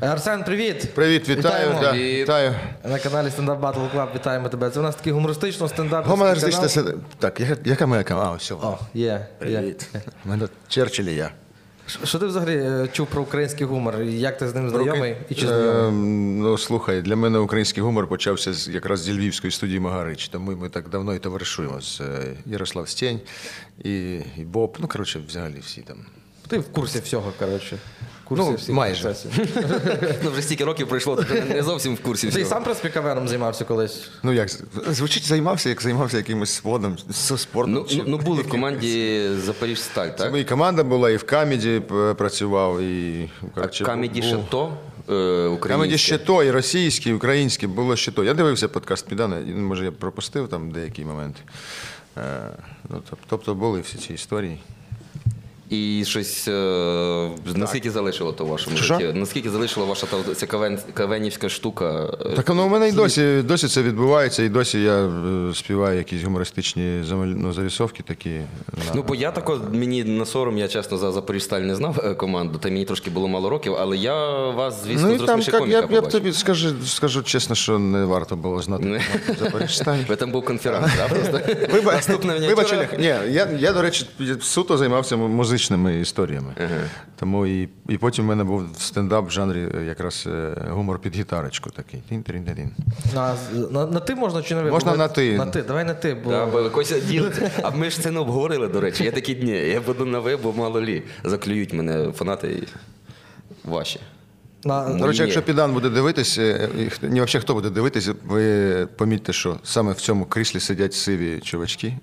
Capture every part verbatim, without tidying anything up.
Арсен, привіт! Привіт, вітаю. Вітаємо. Да, Привіт. вітаю. На каналі Stand Up Battle Club вітаємо тебе. Це у нас такий гумористично стендапівський Гумористичне канал. се- Так, яка, яка моя камера? А, все. О, є, є. Привіт. У мене Черчилль і я. Ш- Що ти взагалі е, чув про український гумор? Як ти з ним знайомий і чи знайомий? Е, ну, слухай, для мене український гумор почався з, якраз зі Львівської студії Магарич. Тому ми так давно і товаришуємо з е, Ярослав Стєнь і, і Боб. Ну, коротше, взагалі всі там. Ти в курсі всього, коротше. В курсі Ну, всіх майже. процесів. Ну, вже стільки років пройшло, ти не зовсім в курсі Ти й всього. сам проспіковеном займався колись? Ну, як, звучить, займався, як займався якимось спортом, спортом. Ну, чи- ну, ну, були в команді Запоріжсталь, Це так? і команда була, і в Камеді п- працював, і... коротше, Камеді був- ще то е, Камеді українське. ще то, і російське, і українське, було ще то. Я дивився подкаст Підана, і, може я пропустив там деякі моменти. Е, ну, тоб- тобто були всі ці історії. І щось, е, наскільки залишило то в вашому Що? житті? Наскільки залишила ваша та- ця кавен, кавенівська штука? е, Так, ну, у мене і досі, досі це відбувається, і досі я е, співаю якісь гумористичні замаль- ну, зарисовки такі. на- Ну, бо я тако, мені на сором, я чесно за Запоріжсталь не знав е, команду, та мені трошки було мало років, але я вас, звісно, Ну, і з там, розміші як, коміка я, я б побачив. тобі скажу, скажу чесно, що не варто було знати Не. Запоріжсталь. Ви там був конференц, так? Просто? Вибач, Наступна вибач, мініатюра. Олег. Ні, я, я, до речі, суто займався музичними історіями. Тому і, і потім в мене був стендап в жанрі е, якраз е, гумор під гітарочку такий. Тін-тін-тін. На, на, на ти можна чи на ви? Можна Бо- на ти. На ти, давай на ти, бо... Да, бо Кося діл. А ми ж це не обговорили, до речі. Я такі дні. Я буду на ви, бо мало лі. Заклюють мене фанати і ваші. на, До речі, Ні. якщо Підан буде дивитись, е, і хто- ні, взагалі хто буде дивитись, ви помітьте, що саме в цьому кріслі сидять сиві чувачки.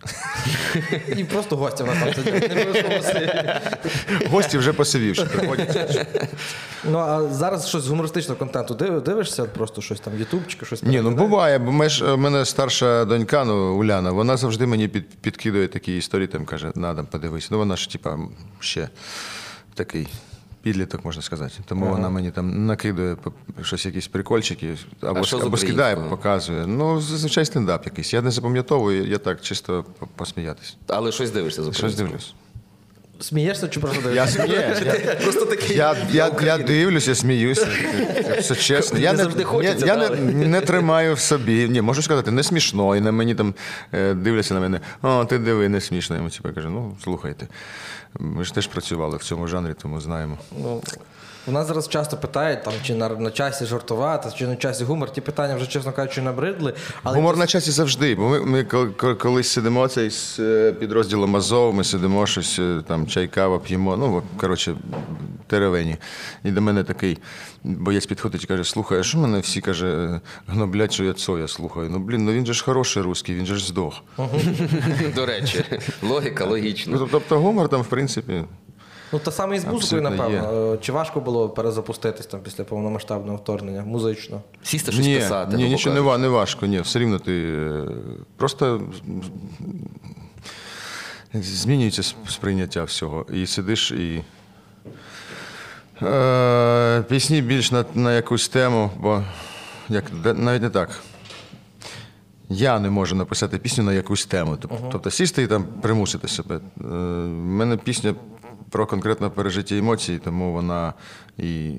І просто гостя в нас там сидять. Не обов'язково сидять. Гості вже посивівши, приходять. Ну, а зараз щось з гумористичного контенту див- дивишся? Просто щось там, ютубчики, щось? Ні, ну переглядаєш? буває, бо ми ж, у мене старша донька, ну, Уляна, вона завжди мені під, підкидує такі історії, там каже, надо, подивись. Ну, вона ж, типа, ще такий підліток, можна сказати. Тому вона мені там накидує п- щось, якісь прикольчики, або, що з або скидає, українського? показує. Ну, зазвичай стендап якийсь. Я не запам'ятовую, я так чисто по- посміятись. Але щось дивишся за Щось дивлюсь. Смієшся чи просто Я дивишся? сміюсь. Я, Просто такий. я, я, я дивлюся, сміюся. Це все чесно. Я Не не, завжди хочеться, я, я да, не, не тримаю в собі. Ні, можу сказати, не смішно. І на мені там е, дивляться на мене, о, ти диви, не смішно. Я йому типу, кажу, ну, слухайте. Ми ж теж працювали в цьому жанрі, тому знаємо. Ну, у нас зараз часто питають, там, чи на, на часі жартувати, чи на часі гумор. Ті питання вже, чесно кажучи, набридли. Але Гумор на часі завжди, бо ми, ми кол- кол- колись сидимо цей з е, підрозділом Азов, ми сидимо щось, е, там, чай, кава п'ємо, ну, коротше, теревені. І до мене такий боєць підходить і каже, слухай, а що мене всі, каже, гноблять, що я Цоя слухаю? Ну, блін, ну він же ж хороший русський, він же ж здох. До речі, логіка, логічно. Ну, тобто гумор там, в принципі, Ну, та саме і з музикою, Абсолютно напевно. Чи важко було перезапуститись там після повномасштабного вторгнення музично? Сісти щось ні, писати. ні, грубо нічого не, кажучи. ва- не важко, ні, все рівно ти е, просто змінюється с- сприйняття всього. І сидиш і е, пісні більш на, на якусь тему, бо як, де- навіть не так. Я не можу написати пісню на якусь тему. Тобто, тобто сісти і там примусити себе. Е, в мене пісня про конкретне пережиття емоцій, тому вона і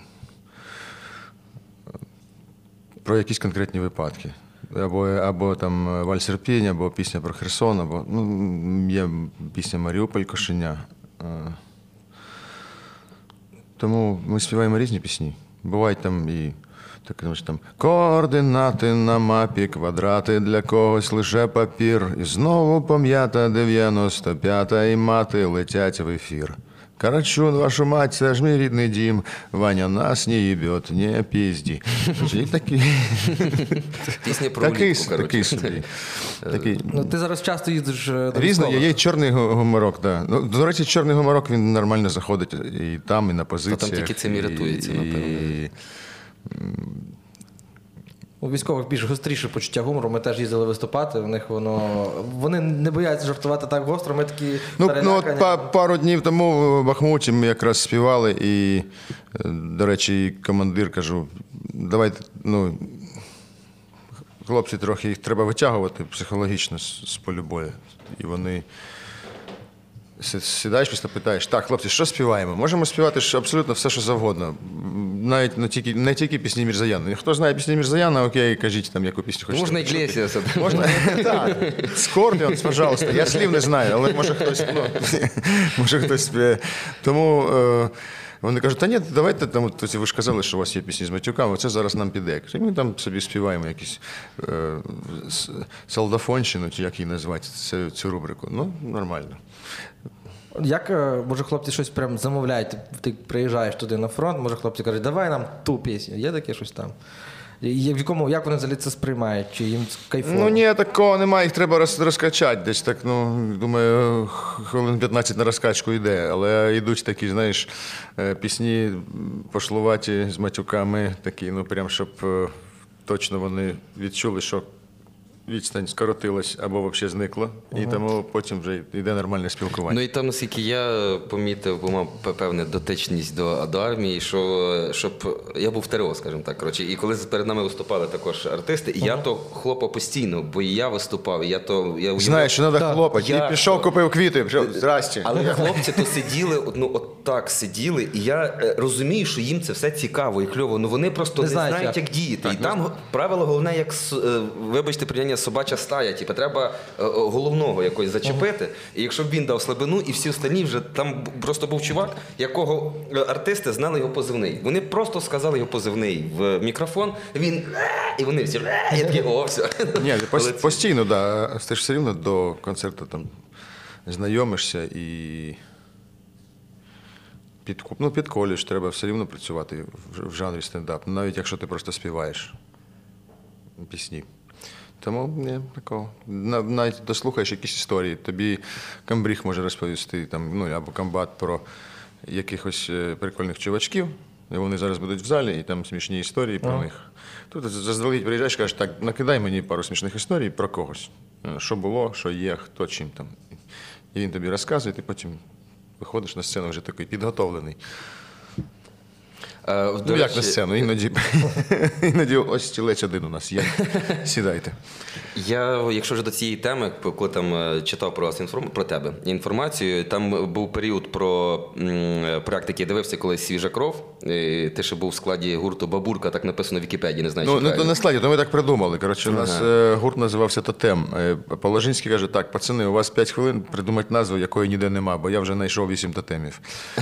про якісь конкретні випадки. Або, або там Вальс Ірпінь, або пісня про Херсон, або ну, є пісня Маріуполь Кошеня. Е, Тому ми співаємо різні пісні. Бувають там і так, знаєш, там координати на мапі, квадрати для когось лише папір. І знову пом'ята дев'яносто п'ята, і мати летять в ефір. Карачун, вашу мать, це ж мій рідний дім. Ваня нас не їбет, не пізді. І такі, Пісня про такий, улітку, коротше. такий собі. Такий. Ну, ти зараз часто їздиш е, до Різно, військових. є, є чорний гу- гуморок, да. Ну, до речі, чорний гуморок, він нормально заходить і там, і на позиціях. тільки цим і рятується, напевно. і- У військових більш гостріше почуття гумору. Ми теж їздили виступати. У них воно вони не бояться жартувати так гостро. Ми такі Ну, ну от перелякані. па- пару днів тому в Бахмуті ми якраз співали, і, е, до речі, і командир кажу, давайте, ну, хлопці, трохи їх треба витягувати психологічно з, з полю бою. І вони сі- сідаєш, після питаєш, так, хлопці, що співаємо? Можемо співати ж абсолютно все, що завгодно. навіть не тільки, не тільки пісні Мірзаяна. Хто знає пісні Мірзаяна, окей, кажіть там, яку пісню хочете. Можна Іглесіаса. Можна? Так. Скорпіонс, пожалуйста. Я слів не знаю, але може хтось, ну, може хтось. е, Тому е, вони кажуть, та ні, давайте там, от, ви ж казали, що у вас є пісні з матюками, це зараз нам піде. І ми там собі співаємо якісь е, с- солдафонщину, чи як її назвати, цю, цю рубрику. Ну, нормально. Як, е, може, хлопці щось прям замовляють, ти приїжджаєш туди на фронт, може, хлопці кажуть, давай нам ту пісню, є таке щось там? І в якому, як вони взагалі це сприймають? Чи їм кайфово? Ну ні, такого немає, їх треба роз, розкачати. Десь так, ну, думаю, хвилин п'ятнадцять на розкачку йде. Але йдуть такі, знаєш, е, пісні пошлуваті з матюками, такі, ну прям, щоб е, точно вони відчули, що відстань скоротилась або взагалі зникла. І тому потім вже йде нормальне спілкування. Ну і там, наскільки я помітив, бо мав п- певну дотичність до, до армії, що щоб я був в ТРО, скажімо так. Коротше, і коли перед нами виступали також артисти, і я то хлопав постійно, бо і я виступав, і я то я уявляв- Знаєш, що треба Так. хлопати. Я- І пішов, купив квіти, пішов, здрасте. Але хлопці то сиділи, от, ну от так сиділи, і я е, розумію, що їм це все цікаво і кльово. Ну вони просто Не не, знають, знають, як. як діяти. І там правило головне, як с- е, вибачте, порівняння собача стая. Типу, треба е, е, головного якось зачепити. І якщо б він дав слабину, і всі остальні вже там б- просто був чувак, якого е, артисти знали його позивний. Вони просто сказали його позивний в мікрофон. Він «Е», і вони всі «Е», я такий, о, все. Ні, ти Але пос- це- постійно, да. Ти ж все рівно до концерту там знайомишся і підку... ну, підколюєш, треба все рівно працювати в, в жанрі стендап, навіть якщо ти просто співаєш пісні. Тому ні, такого. На- Навіть дослухаєш якісь історії, тобі камбріг може розповісти, там, ну, або комбат про якихось е, прикольних чувачків, і вони зараз будуть в залі, і там смішні історії про них. Тут заздалегідь приїжджаєш, кажеш, так, накидай мені пару смішних історій про когось. Е, Що було, що є, хто чим там. І він тобі розказує, ти потім виходиш на сцену вже такий підготовлений. Е, до Ну, як речі, на сцену, іноді, іноді ось стілець один у нас є. Сідайте. Я, якщо вже до цієї теми, коли там е, читав про вас інформ... про тебе інформацію, там був період про м, проект, який я дивився колись «Свіжа кров». І ти ще був в складі гурту «Бабурка», так написано в Вікіпедії, не знаю, Ну, чи ну то правильно. на складі, то ми так придумали. Коротше, у нас е, гурт називався «Тотем». Е, Положинський каже, так, пацани, у вас п'ять хвилин придумати назву, якої ніде нема, бо я вже знайшов вісім тотемів.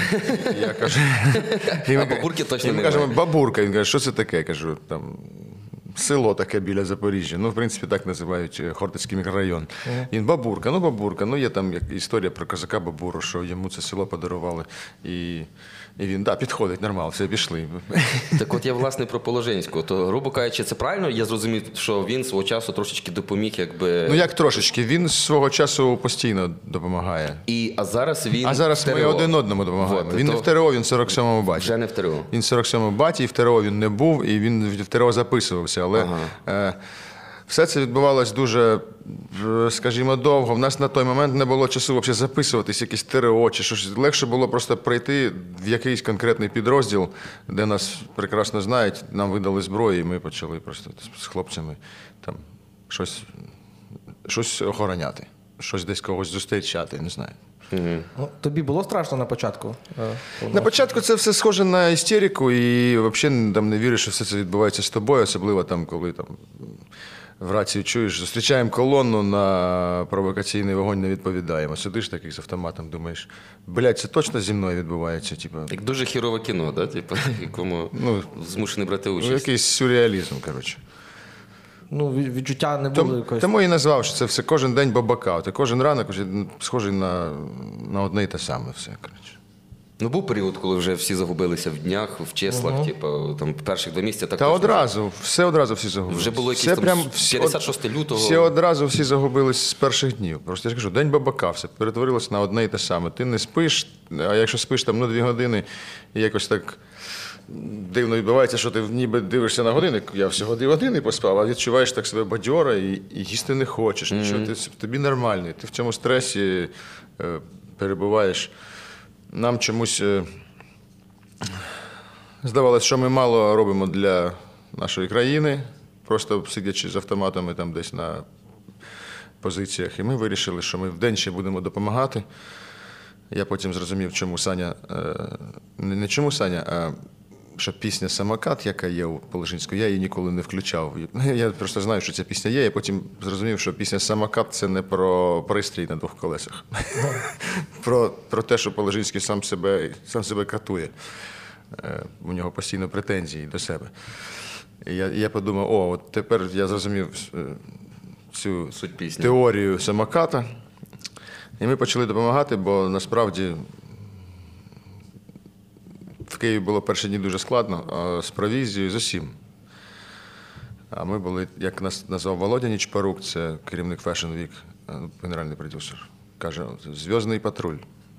Я кажу, і ми- А «Бабурки» точно і ми немає. кажемо, «Бабурка». Він каже, що це таке? Я кажу, там, село таке біля Запоріжжя. Ну, в принципі, так називають е, Хортицький мікрорайон. Він «Бабурка», ну, «Бабурка». Ну, є там як історія про козака Бабуру, що йому це село подарували. І, і він, так, да, підходить, нормально, все, пішли. Так от я, власне, про Положинського. То, грубо кажучи, це правильно? Я зрозумів, що він свого часу трошечки допоміг, якби... Ну як трошечки, він свого часу постійно допомагає. І, а зараз він А зараз в ми ТРО. один одному допомагаємо. Вот, Він то не в ТРО, він в сорок сьомому баті. Вже не в ТРО. Він в сорок сьомому баті, і в ТРО він не був, і він в ТРО записувався. Але е, все це відбувалось дуже, е, скажімо, довго. В нас на той момент не було часу взагалі записуватись, якісь ТРО чи щось. Легше було просто прийти в якийсь конкретний підрозділ, де нас прекрасно знають, нам видали зброю, і ми почали просто з хлопцями там щось, щось охороняти, щось десь когось зустрічати, не знаю. Ну, тобі було страшно на початку? Е, На початку це все схоже на істерику, і взагалі там не віриш, що все це відбувається з тобою, особливо там, коли там в рацію чуєш, зустрічаємо колонну, на провокаційний вогонь не відповідаємо. Сидиш такий з автоматом, думаєш, блядь, це точно зі мною відбувається? Типу, Як дуже хірове кіно, да? Типу, в якому Ну, змушений брати ну, участь. якийсь сюрреалізм, коротше. Ну, від- відчуття не було Тому, якось. тому і назвав, що це все кожен день бабака. От, і кожен ранок вже схожий на, на одне і те саме все, коротше. Ну, був період, коли вже всі загубилися в днях, в числах, типу, там перших два місяці. Так Та точно. одразу, все одразу всі загубились. Вже було якісь Все там прям, з всі- п'ятдесят шостого лютого. Всі одразу всі загубились з перших днів. Просто я ж кажу, день бабака, все перетворилось на одне і те саме. Ти не спиш, а якщо спиш там ну, дві години, і якось так дивно відбувається, що ти ніби дивишся на годинник, я всього дві години поспав, а відчуваєш так себе бадьора і, і їсти не хочеш. Нічого, ти, тобі нормально, ти в цьому стресі е, перебуваєш. Нам чомусь е, здавалося, що ми мало робимо для нашої країни, просто сидячи з автоматами там десь на позиціях. І ми вирішили, що ми вдень ще будемо допомагати. Я потім зрозумів, чому Саня, е, не не чому Саня, а що пісня «Самокат», яка є у Положинську, я її ніколи не включав. Я просто знаю, що ця пісня є, і потім зрозумів, що пісня «Самокат» – це не про пристрій на двох колесах. про, про те, що Положинський сам себе, сам себе катує. У нього постійно претензії до себе. І я, я подумав, о, от тепер я зрозумів цю Суть пісні. теорію «Самоката». І ми почали допомагати, бо насправді в Києві було перші дні дуже складно, а з провізією з усім. А ми були, як нас назвав Володя Нічпорук, це керівник Fashion Week, генеральний продюсер, каже, «Зв'язний патруль».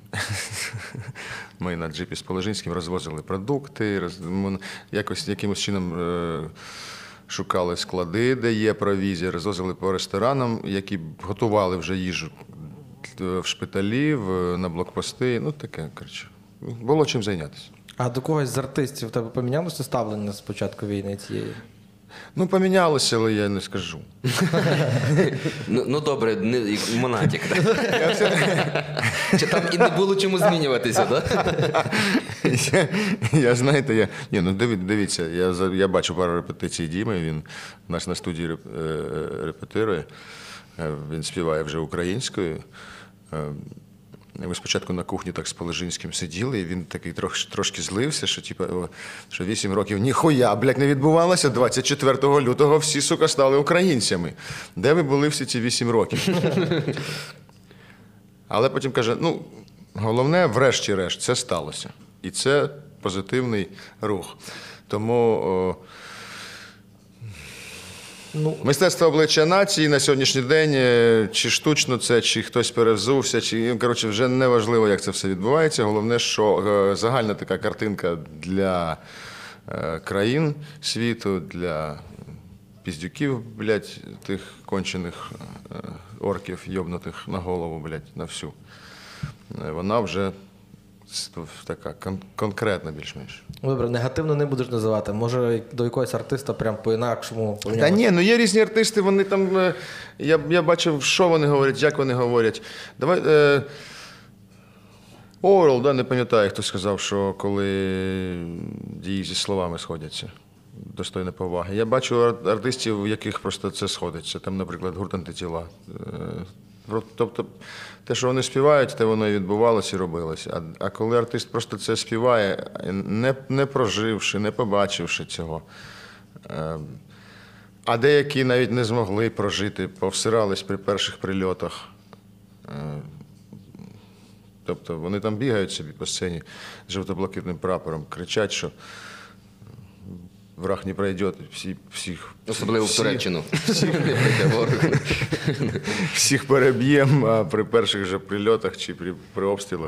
Ми на джипі з Положинським розвозили продукти, роз... ми якось якимось чином е... шукали склади, де є провізія, розвозили по ресторанам, які готували вже їжу в шпиталі, в... на блокпости. Ну, таке, коротше. Було чим зайнятися. А до когось з артистів в тебе помінялося ставлення з початку війни цієї? Ну, помінялося, але я не скажу. ну, ну добре, не, як Монатік. Чи там і не було чому змінюватися, так? я, я, знаєте, я... Ні, ну дивіться, я, я бачу пару репетицій Діми, він у нас на студії реп, репетирує, він співає вже українською. Ми спочатку на кухні так з Положинським сиділи, і він такий трошки, трошки злився, що типу, що вісім років ніхуя, блядь, не відбувалося. двадцять четвертого лютого всі, сука, стали українцями. Де ви були всі ці вісім років? Але потім каже, ну, головне, врешті-решт, це сталося. І це позитивний рух. Тому о, ну, мистецтво обличчя нації на сьогоднішній день, чи штучно це, чи хтось перевзувся, чи, коротше, вже не важливо, як це все відбувається. Головне, що загальна така картинка для країн світу, для піздюків, блядь, тих кончених орків, йобнутих на голову, блядь, на всю. Вона вже така кон- конкретна більш-менш. Добре, негативно не будеш називати. Може, до якогось артиста прям по-інакшому помінялося? Та ні, ну є різні артисти, вони там, я, я бачив, що вони говорять, як вони говорять. Давай, е, Орел, да, не пам'ятаю, хто сказав, що коли дії зі словами сходяться, достойна поваги. Я бачу ар- артистів, у яких просто це сходиться. Там, наприклад, гурт «Антитіла». Е, тобто, те, що вони співають, те воно і відбувалося, і робилося. А, а коли артист просто це співає, не, не проживши, не побачивши цього, е, а деякі навіть не змогли прожити, повсирались при перших прильотах. Е, тобто вони там бігають собі по сцені з жовто-блакитним прапором, кричать, що враг не пройде, всі, всіх... Особливо всі, в Туреччину. Всіх, всіх переб'ємо, а при перших же прильотах чи при, при обстрілах.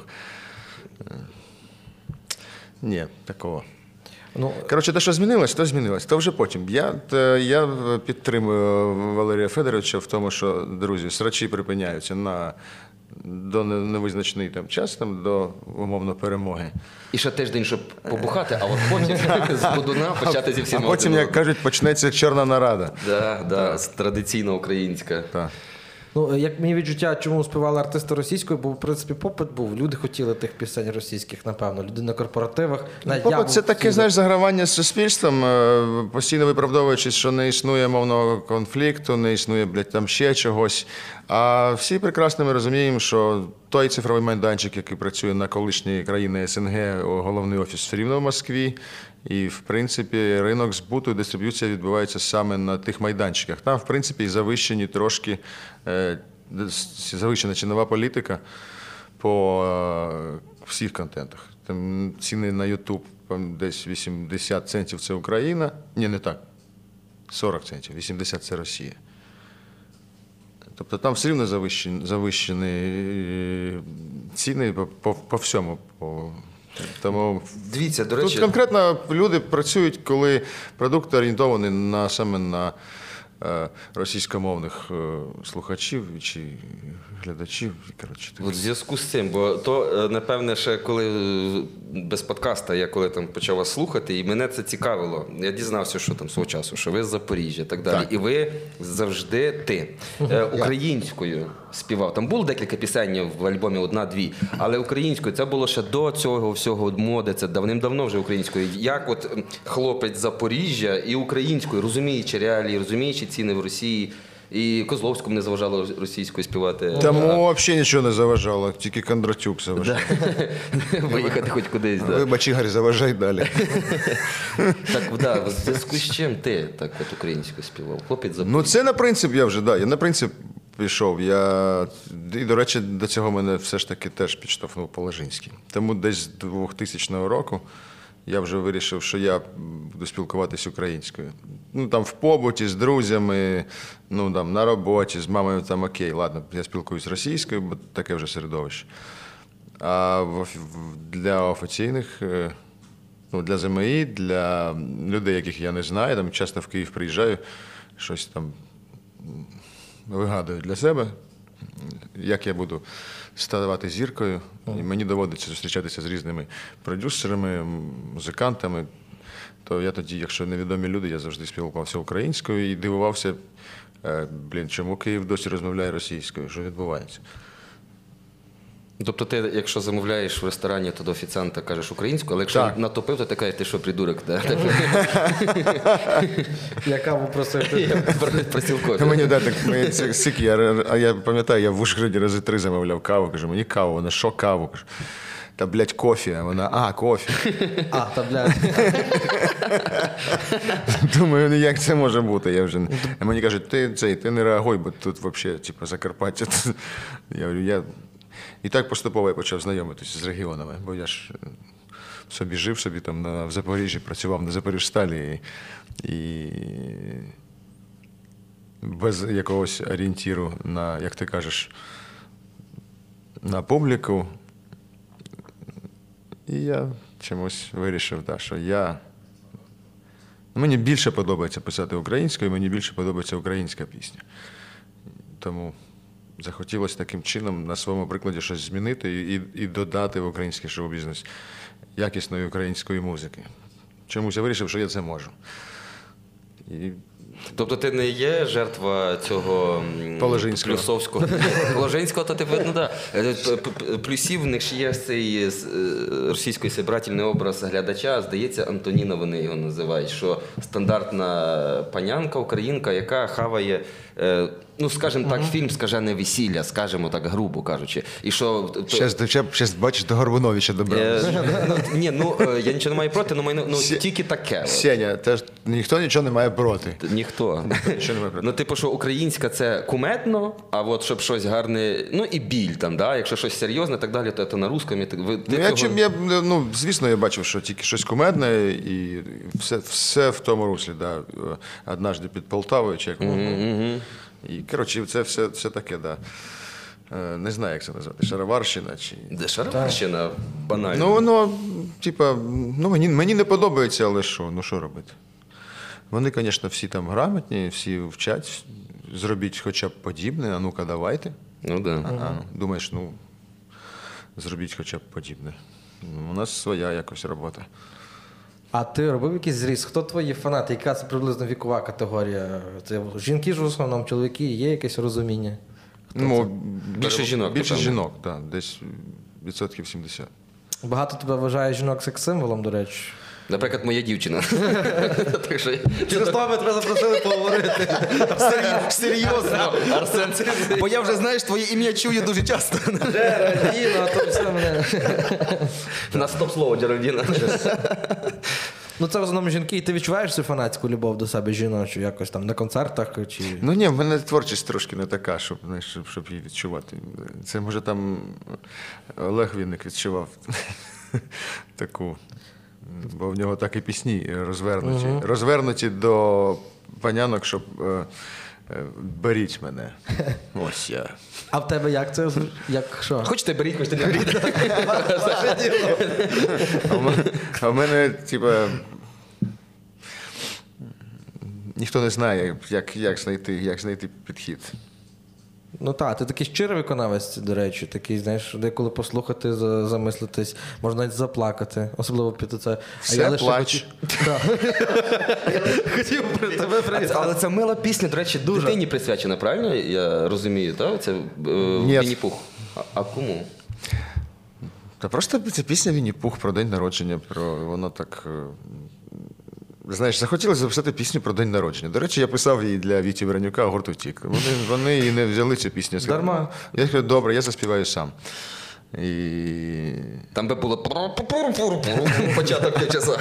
Ні, такого. Ну, Коротше, те, що змінилось, то змінилось. То вже потім. Я, та, я підтримую Валерія Федоровича в тому, що, друзі, срачі припиняються на до невизначений там час, там, до, умовно, перемоги. І ще тиждень, щоб побухати, а от потім з будуна почати зі всіма. А потім, як кажуть, почнеться чорна нарада. Так, да, традиційна українська. Так. ну, як мені відчуття, чому співали артисти російською, бо, в принципі, попит був. Люди хотіли тих пісень російських, напевно. Люди на корпоративах. Навіть я Попит – це був таке, всюди. знаєш, загравання з суспільством, е, постійно виправдовуючись, що не існує мовного конфлікту, не існує, блядь, там ще чогось. А всі прекрасно ми розуміємо, що той цифровий майданчик, який працює на колишній країни СНГ, головний офіс все рівно в Москві. І, в принципі, ринок збуту і дистриб'юція відбувається саме на тих майданчиках. Там, в принципі, і завищені трошки, е, завищена цінова політика по е, всіх контентах. Там ціни на YouTube десь вісімдесят центів – це Україна. Ні, не так. сорок центів. вісімдесят – це Росія. Тобто там все рівно завищені, завищені ціни по, по, по всьому. По, тому Дивіться, до речі... тут конкретно люди працюють, коли продукт орієнтований на, саме на е, російськомовних е, слухачів чи глядачів. Коротше, От в зв'язку з цим, бо то, напевне, ще коли без подкаста, я коли там почав вас слухати, і мене це цікавило. Я дізнався, що там свого часу, що ви з Запоріжжя і так далі. Так. І ви завжди ти е, українською співав. Там було декілька пісень в альбомі, одна-дві, але українською це було ще до цього всього моди, це давним-давно вже українською. Як от хлопець з Запоріжжя і українською, розуміючи реалії, розуміючи ціни в Росії, і Козловському не заважало російською співати. Тому взагалі нічого не заважало, тільки Кондратюк заважав. Виїхати хоч кудись. Да. Вибач, Ігор, заважай далі. Так, да, в зв'язку з чим ти так от українською співав? Хлопець з Ну Запоріжжя. це на принцип я вже, да, я на принцип пішов. Я, і, до речі, до цього мене все ж таки теж підштовхнув Положинський. Тому десь з двохтисячного року я вже вирішив, що я буду спілкуватися українською. Ну, там в побуті, з друзями, ну, там, на роботі, з мамою, там, окей, ладно, я спілкуюсь російською, бо таке вже середовище. А в- в- для офіційних, е, ну, для ЗМІ, для людей, яких я не знаю, там часто в Київ приїжджаю, щось там вигадую для себе, як я буду ставати зіркою. І мені доводиться зустрічатися з різними продюсерами, музикантами. То я тоді, якщо невідомі люди, я завжди спілкувався українською і дивувався, е, блін, чому Київ досі розмовляє російською, що відбувається. Тобто ти, якщо замовляєш в ресторані, то до офіціанта кажеш українською, але якщо Так. натопив, то ти кажеш, ти що, придурок? Да? Я каву просив. Просив Та кофе. мені да, так мені це сик, я, а я пам'ятаю, я в Ужгороді рази три замовляв каву, кажу, мені каву, вона що каву? Кажу, та, блядь, кофі, а вона, а, кофі. А, та, блядь. Думаю, ну як це може бути? Я вже... А мені кажуть, ти, цей, ти не реагуй, бо тут взагалі, типу, Закарпаття. Я говорю, я... І так поступово я почав знайомитися з регіонами, бо я ж собі жив, собі там на, в Запоріжжі, працював на Запоріжсталі і, і без якогось орієнтіру на, як ти кажеш, на публіку. І я чомусь вирішив, да, що я... Мені більше подобається писати українською, мені більше подобається українська пісня. Тому захотілося таким чином на своєму прикладі щось змінити і, і додати в український шоу-бізнес якісної української музики. Чомусь я вирішив, що я це можу. І Тобто ти не є жертва цього м, Положинського. плюсовського. Положинського, то ти видно, да. Е, п- п- Плюсів в них ж є цей е, російський собирательний образ глядача, здається, Антоніна вони його називають, що стандартна панянка, українка, яка хаває, е, ну, скажімо так, фільм «Скажене весілля», скажімо так, грубо кажучи. І що... то- Зараз бачиш, до Горбуновича добре. Е, ну, ні, ну, е, я нічого не маю проти, але ну, Сє- тільки таке. от. Сеня, теж ніхто нічого не має проти. Ніхто. Нічого не має проти. Ну, типу, що українська це кумедно, а от щоб щось гарне, ну і біль там, да? Якщо щось серйозне, так далі, то це на русском. Ти, ви, ти Ну, я, цього- чим, я, ну, звісно, я бачив, що тільки щось кумедне і все, все в тому руслі, да. Однажды під Полтавою, чи як воно. І, коротше, це все, все таке, да. Е, Не знаю, як це назвати, шароварщина чи... Де шароварщина банально. Ну, воно, типа, ну, мені, мені не подобається, але що, ну що робити? Вони, звісно, всі там грамотні, всі вчать, зробіть хоча б подібне, а ну-ка давайте. Ну, да. А, ну, думаєш, ну, зробіть хоча б подібне. Ну, у нас своя якось робота. А ти робив якийсь зріз? Хто твої фанати? Яка це приблизно вікова категорія? Це жінки ж в основному, чоловіки, є якесь розуміння? Ну, Більше жінок, Більше напевно. жінок, так, десь відсотків сімдесят. Багато тебе вважає жінок секс-символом, до речі. Наприклад, моя дівчина. Так що... Через того ми тебе запросили поговорити. Серйозно, Арсен, бо я вже, знаєш, твоє ім'я чую дуже часто. Джеральдіна, то все мене. На стоп-слово, Джеральдіна. Ну це в основному жінки, і ти відчуваєш цю фанатську любов до себе жіночу, якось там на концертах чи. Ну ні, в мене творчість трошки не така, щоб, знаєш, щоб, щоб її відчувати. Це, може, там Олег Вінник відчував таку, бо в нього так і пісні розвернуті. Мгм. Розвернуті до панянок, щоб е, е, беріть мене. Ось я. А в тебе як це? Як що? Хочете беріть, хочете не беріть. А в мене, а в мене типа, ніхто не знає, як, як, знайти, як знайти підхід. Ну так, ти такий щирий виконавець, до речі, такий, знаєш, деколи послухати, за- замислитись, можна навіть заплакати, особливо під це. Все плач. хотів- Да. Хотів при тебе А привітати. це- Але це мила пісня, до речі, дитині присвячена, правильно я розумію, так? Це е, Ні. Вінні-Пух. А, а кому? Та просто це пісня Вінні-Пух про день народження, про воно так. е, Знаєш, захотілося записати пісню про день народження. До речі, я писав її для Віті Веронюка гурту «Втік». Вони, вони і не взяли цю пісню. Я сказав, Дарма. «Ну, я кажу, добре, я заспіваю сам. І... Там би було пуру-пуру-пуру, початок півчаса.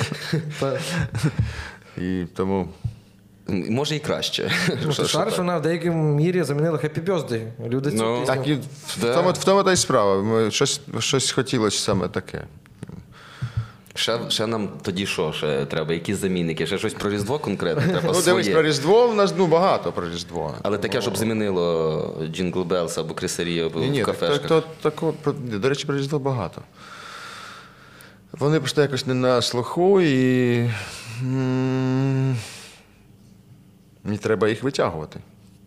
і тому. Може і краще. Ну, ти шариш, вона в деякій мірі замінила Happy Birthday. Люди цю Ну, пісню. Так і в, Да. тому, в тому та й справа. Ми, щось, щось хотілося саме таке. Ще, ще нам тоді що ще треба? Якісь замінники? Ще щось про Різдво конкретно? Треба Ну, дивись, своє. про Різдво в нас ну, багато про Різдво. Але таке, щоб замінило Jingle Bells або Крисарі Ні, ні, в так, кафешках. то, тако, про, до речі, про Різдво багато. Вони просто якось не на слуху і. м, Мені треба їх витягувати.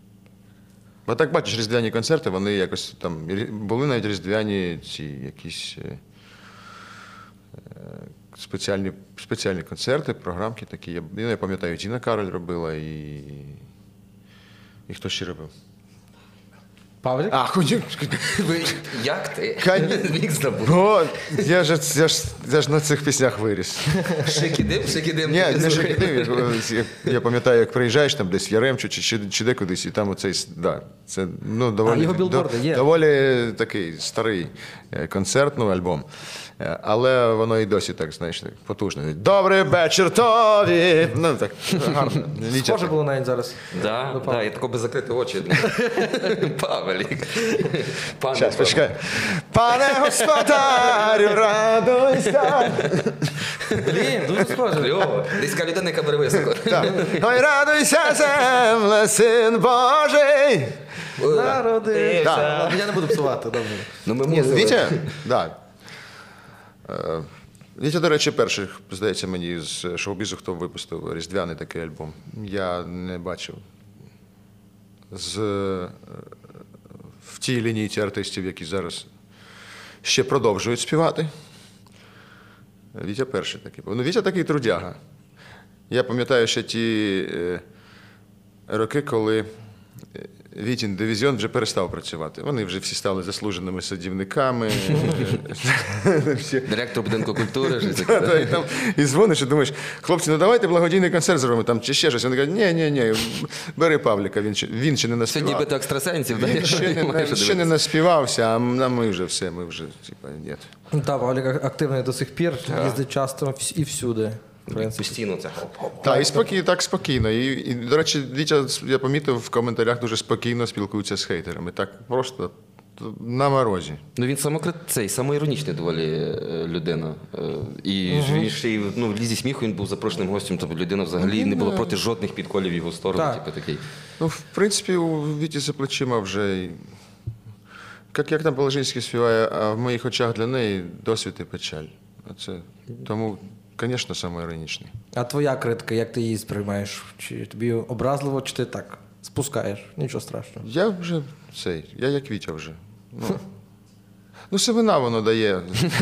Бо так бачиш, різдвяні концерти, вони якось там. рі- Були навіть різдвяні ці якісь е, е, спеціальні, спеціальні концерти, програмки такі. Я, я пам'ятаю, Тіна Кароль робила і. І хто ще робив? Павлік? А, хотів. Ви, як ти? Кань- Міг забути. О, я ж, я, ж, я ж на цих піснях виріс. Шикідим, шикідим. Ні, не шикидив. Я, я пам'ятаю, як приїжджаєш там десь в Яремчу чи, чи, чи де кудись, і там оцей, да, це ну, доволі, його білборди є. доволі такий старий е, концерт, ну, альбом. Е, Але воно і досі так, знаєш, так, потужне. Добрий вечір тобі! Ну, так, гарно. Нічого. Схоже було навіть зараз. Да, да, я тако би закрити очі. Павелік. Пане Щас, Павлік. почекай. Пане господарю, радуйся! Блін, дуже схоже. Кльово. Десь така людина, яка бере високо. Так. Ой, радуйся, земле, син Божий! Народи. Да. Я не буду псувати, добре. Ну, ми Ні, мусили. Вітя, да. Е, Вітя, до речі, перший, здається, мені з шоу-бізу, хто випустив різдвяний такий альбом. Я не бачив. З, е, в тій лінійці артистів, які зараз ще продовжують співати. Вітя перший такий був. Ну, Вітя такий трудяга. Я пам'ятаю ще ті е, роки, коли Вітін дивізіон вже перестав працювати. Вони вже всі стали заслуженими садівниками. Всі- Директор будинку культури. щось Та, таке. та, І там і дзвониш і думаєш, хлопці, ну давайте благодійний концерт зробимо там чи ще щось. Вони кажуть, ні, ні, ні, бери Павліка, він ще, він ще не Це наспівав. нібито екстрасенсів, да? Він ще не, Маєш ще не дивитися. наспівався, а м- а ми вже все, ми вже, типа, ні. Ну, так, Павлік активний до сих пір, їздить часто вс- і всюди. В принципі. Постійно це хоп-хоп. Так, і спокійно, так спокійно. І, і, до речі, Вітя, я помітив, в коментарях дуже спокійно спілкується з хейтерами. Так просто на морозі. Ну він самокрит, цей самоіронічний доволі е, людина. Е, І ж він ще й ну, в лізі сміху він був запрошеним гостем, тобто людина взагалі не була проти жодних підколів в його сторону. Так. Типу, такий. Ну, в принципі, у Віті за плечима вже. й- Як, як там Положинський співає, а в моїх очах для неї досвід і печаль. Оце, тому, звісно, самоіронічний. А твоя критика, як ти її сприймаєш? Чи тобі образливо, чи ти так спускаєш? Нічого страшного. Я вже цей, я як Вітя вже. Ну, ну сивина воно дає.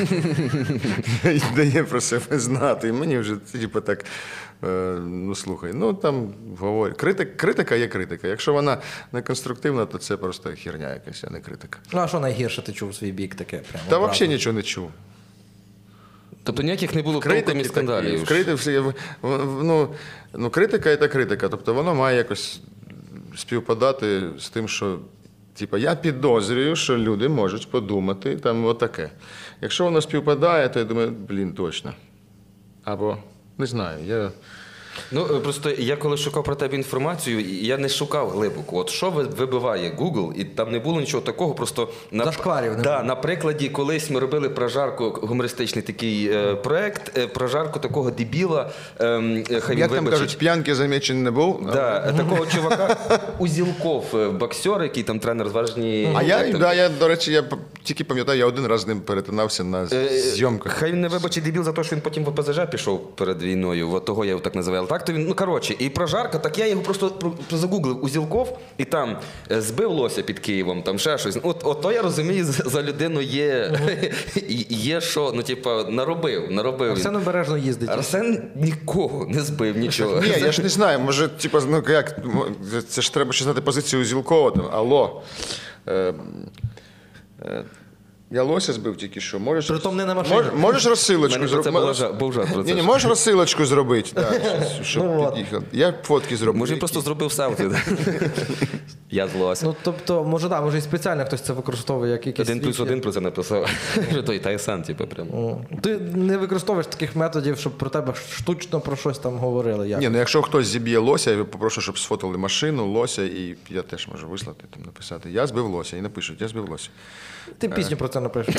Дає про себе знати. І мені вже, типу, так, е, ну слухай, ну там говорять. Критик, критика є критика. Якщо вона не конструктивна, то це просто херня якась, а не критика. Ну, а що найгірше ти чув у свій бік таке? Прямо Та образливе? взагалі нічого не чув. Тобто ніяких не було толком і скандалів. Крити, всі, в- в- ну, ну, критика це критика. Тобто воно має якось співпадати з тим, що типу, я підозрюю, що люди можуть подумати там отаке. Якщо воно співпадає, то я думаю, блін, точно. Або не знаю, я. Ну е, просто я коли шукав про тебе інформацію, і я не шукав глибоко. От що ви- вибиває Google, і там не було нічого такого, просто на Зашкварів не да, було. на прикладі колись ми робили прожарку, гумористичний такий е, проект, е, прожарку такого дебіла. Е, е, хай він Як там вибачить. кажуть, п'янки замічень не був. Да, такого чувака Узілков, е, боксер, який там тренер зважні. А я, да, я, до речі, я тільки пам'ятаю, я один раз з ним перетинався на зйомках. Хай не вибачить дебіл за те, що він потім в О Пе Зе Же пішов перед війною, от того я його так називаю. Так то він, ну коротше, і прожарка, так я його просто про- про- загуглив Узілков, і там е, збив лося під Києвом, там ще щось. От, от то я розумію, за за людину є, є що, ну типа, наробив, наробив він. Арсен обережно їздить. Арсен нікого не збив, нічого. Ні, я ж не знаю, може, типу, ну як, це ж треба ще знати позицію Зілкова, там, алло. Е, е, я лося збив тільки що. Можеш, Притом не на машині. Мож, можеш розсилочку Мене про це зробити? був жа- був жарт про це. Ні, ні, можеш розсилочку зробити, так, щоб Ну, от. під'їхав. Я фотки зроблю. Може, він просто зробив селфі. да? Я з лося. Ну, тобто, може, да, може і спеціально хтось це використовує, як якийсь Один плюс свій- один про це написав. Що той Тайсан, типу, прямо. Ти не використовуєш таких методів, щоб про тебе штучно про щось там говорили. Як? Ні, ну якщо хтось зіб'є лося, я попрошу, щоб сфотали машину, лося, і я теж можу вислати, там написати. Я збив лося, і напишуть, я збив лося. Ти пісню про це напишеш.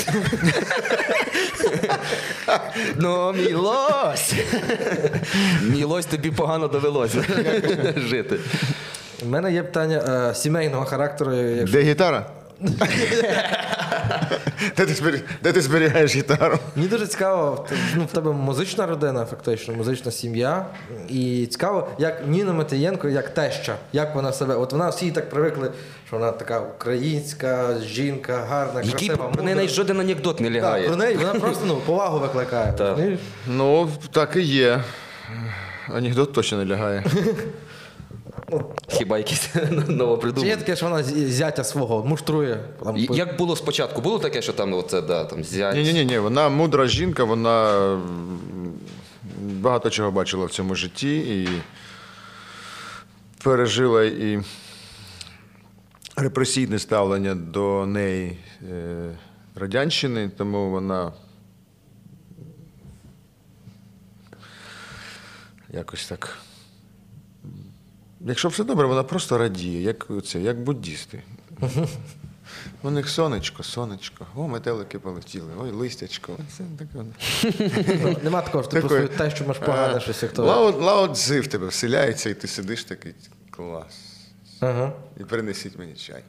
Ну, мій лось! Мій лось тобі погано довелося жити. У мене є питання е, сімейного характеру. Якщо... Де гітара? де, ти збері... де ти зберігаєш гітару? Мені дуже цікаво, ти- ну, в тебе музична родина, фактично, музична сім'я. І цікаво, як Ніна Матієнко, як теща, як вона себе. От вона всі так привикли, що вона така українська жінка, гарна, Який красива. про неї мудра. навіть жоден анекдот не Так, лягає. про неї вона просто ну, повагу викликає. Так. розумієш? Ну, так і є. Анекдот точно не лягає. Хіба якісь Чи є новопридумані? таке, що вона з- зятя свого муштрує? Там, І- Як було спочатку? Було таке, що там оце, да, там зять? Ні, ні, ні, вона мудра жінка, вона м, багато чого бачила в цьому житті і пережила і репресійне ставлення до неї е, радянщини, тому вона якось так. Якщо все добре, вона просто радіє, як це, як буддісти. У них сонечко, сонечко, о, метелики полетіли, ой, листячко. Це таке. Ну, нема такого, що ти про Такої, свою тещу маєш погане щось, як то. Лао, Лао Цзи в тебе вселяється, і ти сидиш такий, клас. Ага. І принесіть мені чай.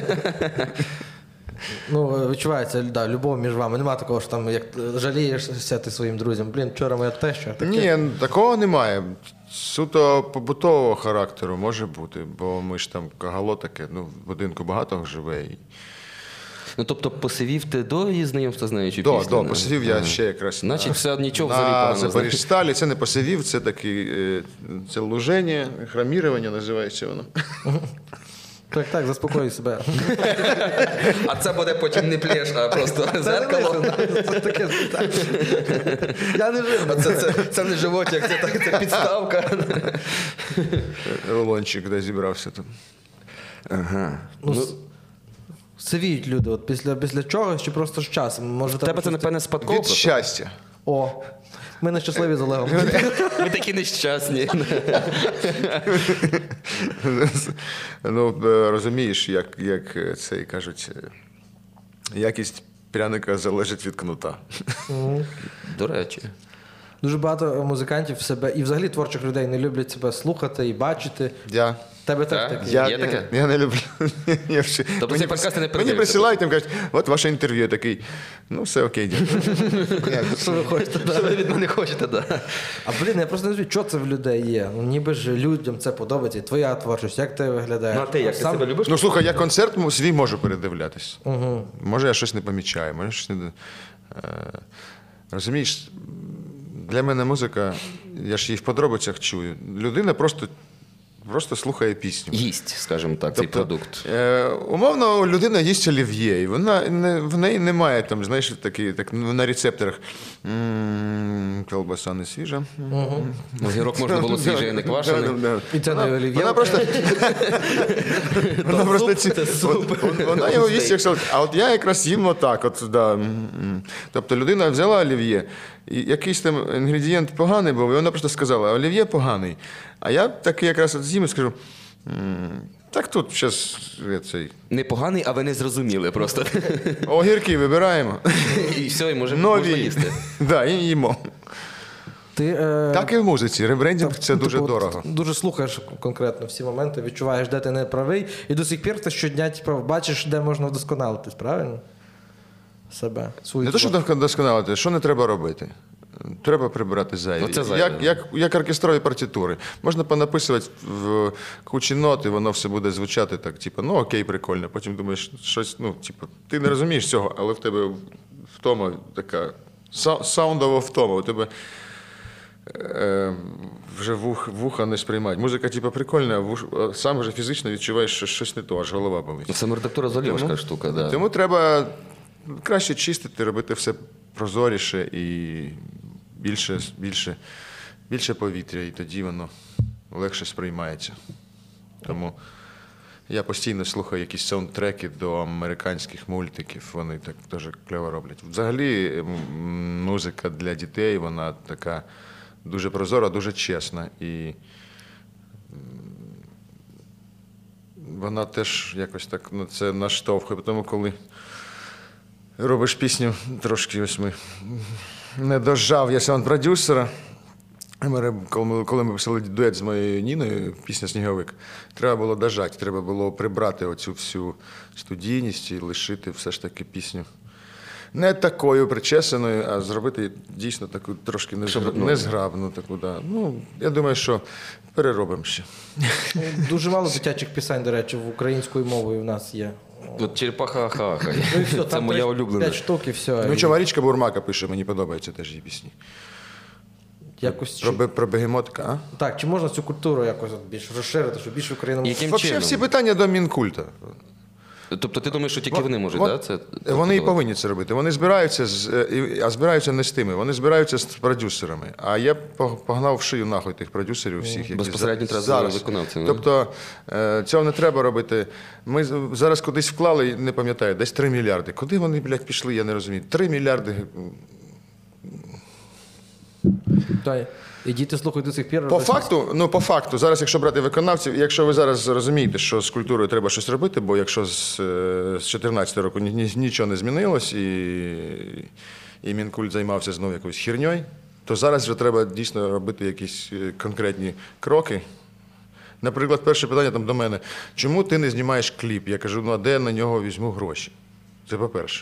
Ну, відчувається, да, любов між вами. Нема такого, що там, як жалієшся ти своїм друзям. Блін, вчора моя теща. Таке. Ні, такого немає. Суто побутового характеру може бути, бо ми ж там кагало таке, ну, в будинку багато живе. І... Ну, тобто посивів ти до її знайомства з нею чи До, після? до, посидів я ще якраз. Значить, на- все, нічого взагалі на поганого. Запоріжсталі, це не посивів, це такий, е, це луження, хромірування називається воно. Так, так, заспокой себе. А це буде потім не плеш, а просто зеркало. Це таке питання. Я не А жив. це, це, це не животик, це, так, це підставка. Рулончик, де зібрався там. Ага. Ну, с- сивіють люди, от після, після чогось чи просто з часом. Може, В тебе це, напевне, спадково? Від щастя. О, ми не щасливі з Олегом. Ми такі нещасні. Ну, е, розумієш, як, як е, це і кажуть, е, якість пряника залежить від кнута. До речі. Дуже багато музикантів себе і взагалі творчих людей не люблять себе слухати і бачити. Я, Тебе теж Так? таке. я, Є таке? я, я не люблю. Я вже- Тобто мені ці подкасти не прис- Мені передаються? присилають, там кажуть, от ваше інтерв'ю. Я такий, ну все окей, дякую. Що ви хочете? Що ви від мене хочете, да. А блін, я просто не знаю, що це в людей є. Ну, ніби ж людям це подобається. І твоя творчість, як ти виглядаєш? Ну, а ти як? Ти Сам- себе любиш? Ну слухай, я концерт м- свій можу передивлятись. Угу. Може, я щось не помічаю, може щось не. Е, розумієш, для мене музика, я ж її в подробицях чую. Людина просто, просто слухає пісню. Їсть, скажімо так, цей продукт. Е, умовно, людина їсть олів'є, і вона, не, в неї немає там, знаєш, такі, так, на рецепторах. М, Колбаса не свіжа. Огірок можна було свіжий, а не квашений. Да-да-да. І це не олів'є. Вона просто, вона просто ці, суп. от, вон- вона його їсть, як салат. А от я якраз їм отак. От, да. м, м. Тобто людина взяла олів'є, і якийсь там інгредієнт поганий був, і вона просто сказала, олів'є поганий. А я такий якраз от з'їм і скажу, «М, так тут зараз цей, Непоганий, а ви не зрозуміли просто. огірки вибираємо, І все, і може, можна нові, їсти. да, і їмо. Ти, е... Так і в музиці, ребрендінг це ну, дуже типу, от дорого. Дуже слухаєш конкретно всі моменти, відчуваєш, де ти не правий, і до сих пір ти щодня типу, бачиш, де можна вдосконалитись, правильно? себе. Свою Не те, що творчість. досконалити, що не треба робити? Треба прибирати зайві. Ну, це зайве, як, да. як, як оркестрові партитури. Можна понаписувати в кучі нот, і воно все буде звучати так, типу, ну окей, прикольно. Потім думаєш, щось, ну, типу, ти не розумієш цього, але в тебе втома така, са- саундова втома, у тебе е, вже вух, вуха не сприймають. Музика, типу, прикольна, а вуш, а сам вже фізично відчуваєш, що щось не то, аж голова болить. Саморедактура взагалі важка Тому- штука, да. Тому треба краще чистити, робити все прозоріше і більше, більше, більше повітря, і тоді воно легше сприймається. Тому я постійно слухаю якісь саундтреки до американських мультиків, вони так дуже кльово роблять. Взагалі м, музика для дітей, вона така дуже прозора, дуже чесна. І вона теж якось так, ну, це наштовхує. Тому коли робиш пісню, трошки ось ми не дожав я саунд-продюсера. Ми, коли, ми, коли ми писали дует з моєю Ніною, пісня «Сніговик», треба було дожати, треба було прибрати оцю всю студійність і лишити все ж таки пісню не такою причесаною, а зробити дійсно таку трошки незграбну, ну, незграбну таку, да. Ну, я думаю, що переробимо ще. Ну, дуже мало дитячих пісень, до речі, в українською мовою в нас є. От черепаха хаха. Ну, і все, Це там моя три- улюблена. п'ять штук і все. Ну, І що, Марічка Бурмака пише, мені подобаються теж її пісні. якось, Про, бе- про бегемотика, а? Так, чи можна цю культуру якось от більш розширити, щоб більше україномовних... Яким Взагалі чином? всі питання до Мінкульта. Тобто ти думаєш, що тільки вони можуть, Вон- да? Це, Вони і тобто, повинні це робити. Вони збираються, з, е, і- а збираються не з тими, вони збираються з продюсерами. А я по- погнав в шию нахуй тих продюсерів всіх, які Безпосередньо за- треба з зараз. виконавцями, да? Тобто е, цього не треба робити. Ми з- зараз кудись вклали, не пам'ятаю, десь три мільярди. Куди вони, блядь, пішли, я не розумію. три мільярди. Та, і діти слухають до сих пір. По російську. факту, ну по факту, зараз, якщо брати виконавців, якщо ви зараз розумієте, що з культурою треба щось робити, бо якщо з, е, з чотирнадцятого року ні- ні- нічого не змінилось, і, і Мінкульт займався знову якоюсь херньою, то зараз вже треба дійсно робити якісь е, конкретні кроки. Наприклад, перше питання там до мене: чому ти не знімаєш кліп? Я кажу, ну а де я на нього візьму гроші? Це по-перше.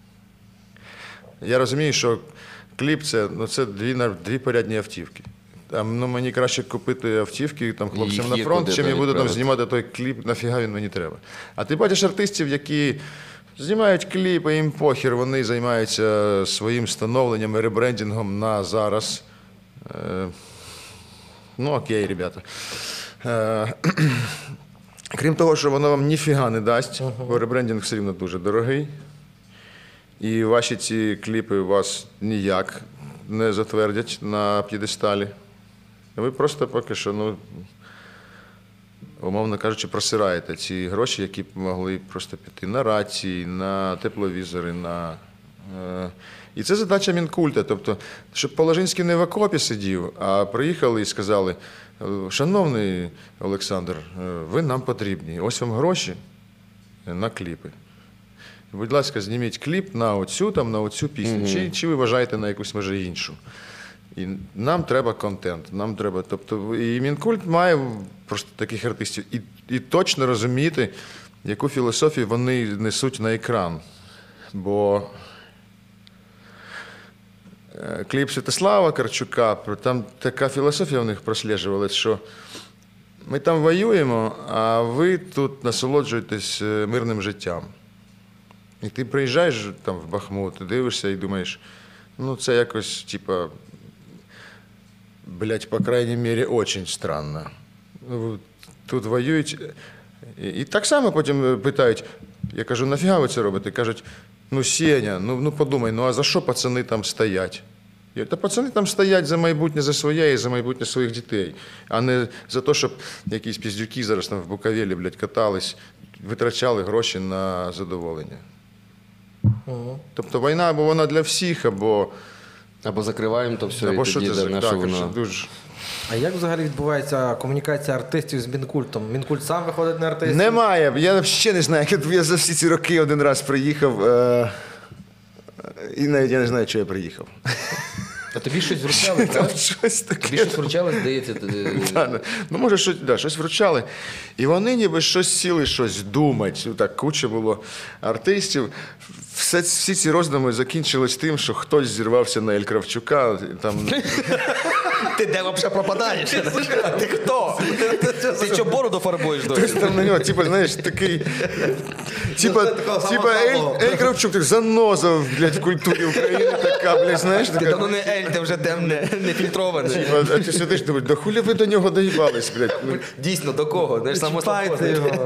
Я розумію, що кліп це, ну, це дві, на- дві порядні автівки. Там, ну, мені краще купити автівки там, хлопцям Їх на є фронт, куди, чим да, я буду там відправити. знімати той кліп, нафіга він мені треба. А ти бачиш артистів, які знімають кліпи, їм похір, вони займаються своїм становленням і ребрендингом на зараз. Е, ну окей, ребята. Е, крім того, що воно вам ніфіга не дасть, бо ребрендинг все рівно дуже дорогий. І ваші ці кліпи вас ніяк не затвердять на п'єдесталі. Ви просто поки що, ну, умовно кажучи, просираєте ці гроші, які б могли просто піти на рації, на тепловізори, на. Е... І це задача Мінкульта. Тобто, щоб Положинський не в окопі сидів, а приїхали і сказали: шановний Олександр, ви нам потрібні, ось вам гроші на кліпи. Будь ласка, зніміть кліп на оцю, там, на оцю пісню, mm-hmm. чи, чи ви вважаєте на якусь, може, іншу. І нам треба контент, нам треба, тобто, і Мінкульт має просто таких артистів і, і точно розуміти, яку філософію вони несуть на екран. Бо е, кліп Святослава Карчука, там така філософія в них прослежувалась, що ми там воюємо, а ви тут насолоджуєтесь мирним життям. І ти приїжджаєш там в Бахмут, дивишся і думаєш, ну це якось, типа, блядь, по крайней мере, очень странно. Тут воюють. І, і так само потім питають, я кажу, нафіга ви це робите? Кажуть, ну Сеня, ну, ну подумай, ну а за що пацани там стоять? Я, та пацани там стоять за майбутнє за своє і за майбутнє своїх дітей, а не за те, щоб якісь піздюки зараз там в Буковелі, блядь, катались, витрачали гроші на задоволення. Угу. Тобто війна або вона для всіх, або... Або закриваємо то все, або і що тоді, це да, на так, що воно... дуже... А як взагалі відбувається комунікація артистів з Мінкультом? Мінкульт сам виходить на артистів? Немає. Я взагалі не знаю, як я за всі ці роки один раз приїхав, е... і навіть я не знаю, чого я приїхав. А тобі щось вручали, Там так? щось Тобі таке. щось вручали, здається. ти- Да, ну, ну, може, щось, да, щось вручали. І вони ніби щось сіли, щось думать. Ну, так, куча було артистів. Все, всі ці роздуми закінчились тим, що хтось зірвався на Ель Кравчука. Там, Ти де взагалі пропадаєш? Ти хто? Ти що бороду фарбуєш хтось досі? там на нього, типу, знаєш, такий. Типа, такого типа Ель, самого. Ель Кравчук, так заноза, блядь, в культурі України така, блядь, знаєш, Ти така. давно не Ель, ти вже темне, не фільтроване. Типа, а ти сидиш, думаєш, да хулі ви до нього доїбались, блядь. Ну, Дійсно, до кого? Знаєш, само Чіпайте його.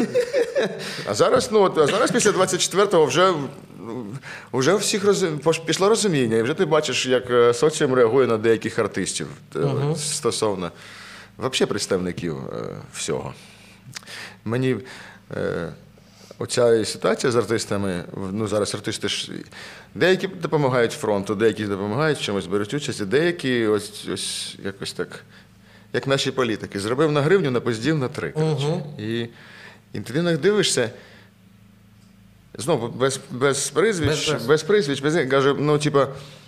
А зараз, ну, от, а зараз після двадцять четвертого вже, вже у всіх розум... пош- пішло розуміння, і вже ти бачиш, як е, соціум реагує на деяких артистів е, стосовно взагалі представників е, всього. Мені е, оця ситуація з артистами, ну зараз артисти ж деякі допомагають фронту, деякі допомагають в чомусь, беруть участь, і деякі ось, ось якось так, як наші політики, зробив на гривню, напиздів на три. коротше. І, і ти на них дивишся. Знову без, без прізвищ, Без- без, прізвищ, без каже, ну, типа,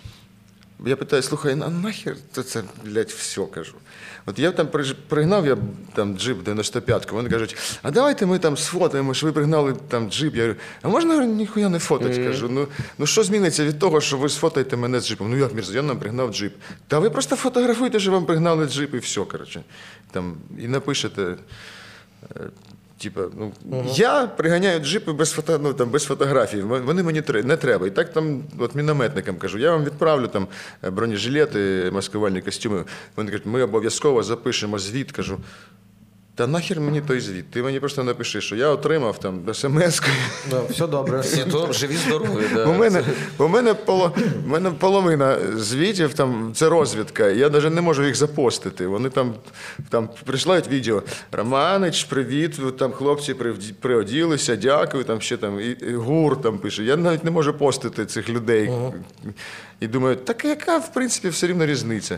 я питаю, слухай, а нахер це, це, блядь, все, кажу. От я там приж- пригнав я там джип дев'яносто п'ятку, вони кажуть, а давайте ми там сфотаємо, що ви пригнали там джип. Я говорю, а можна говорю, ніхуя не фотать, кажу. Ну, ну що зміниться від того, що ви сфотаєте мене з джипом? Ну як, Мірза, я нам пригнав джип. Та ви просто фотографуйте, що вам пригнали джип і все, коротше. Там, і напишете. е, Типа, ну, я приганяю джипи без, фото, ну, там, без фотографій, вони мені тре- не треба. І так там от мінометникам кажу, я вам відправлю там бронежилети, маскувальні костюми. Вони кажуть, ми обов'язково запишемо звіт. Кажу, та нахер мені той звіт? Ти мені просто напиши, що я отримав там смс-кою. Да, все добре. Всі то живі, здорові. Да. У мене, у мене, поло, у мене половина звітів, там, це розвідка, я навіть не можу їх запостити. Вони там, там присилають відео. Романич, привіт, там хлопці привді- приоділися, дякую, там ще там, і, і гур там пише. Я навіть не можу постити цих людей. І думаю, так яка, в принципі, все рівно різниця?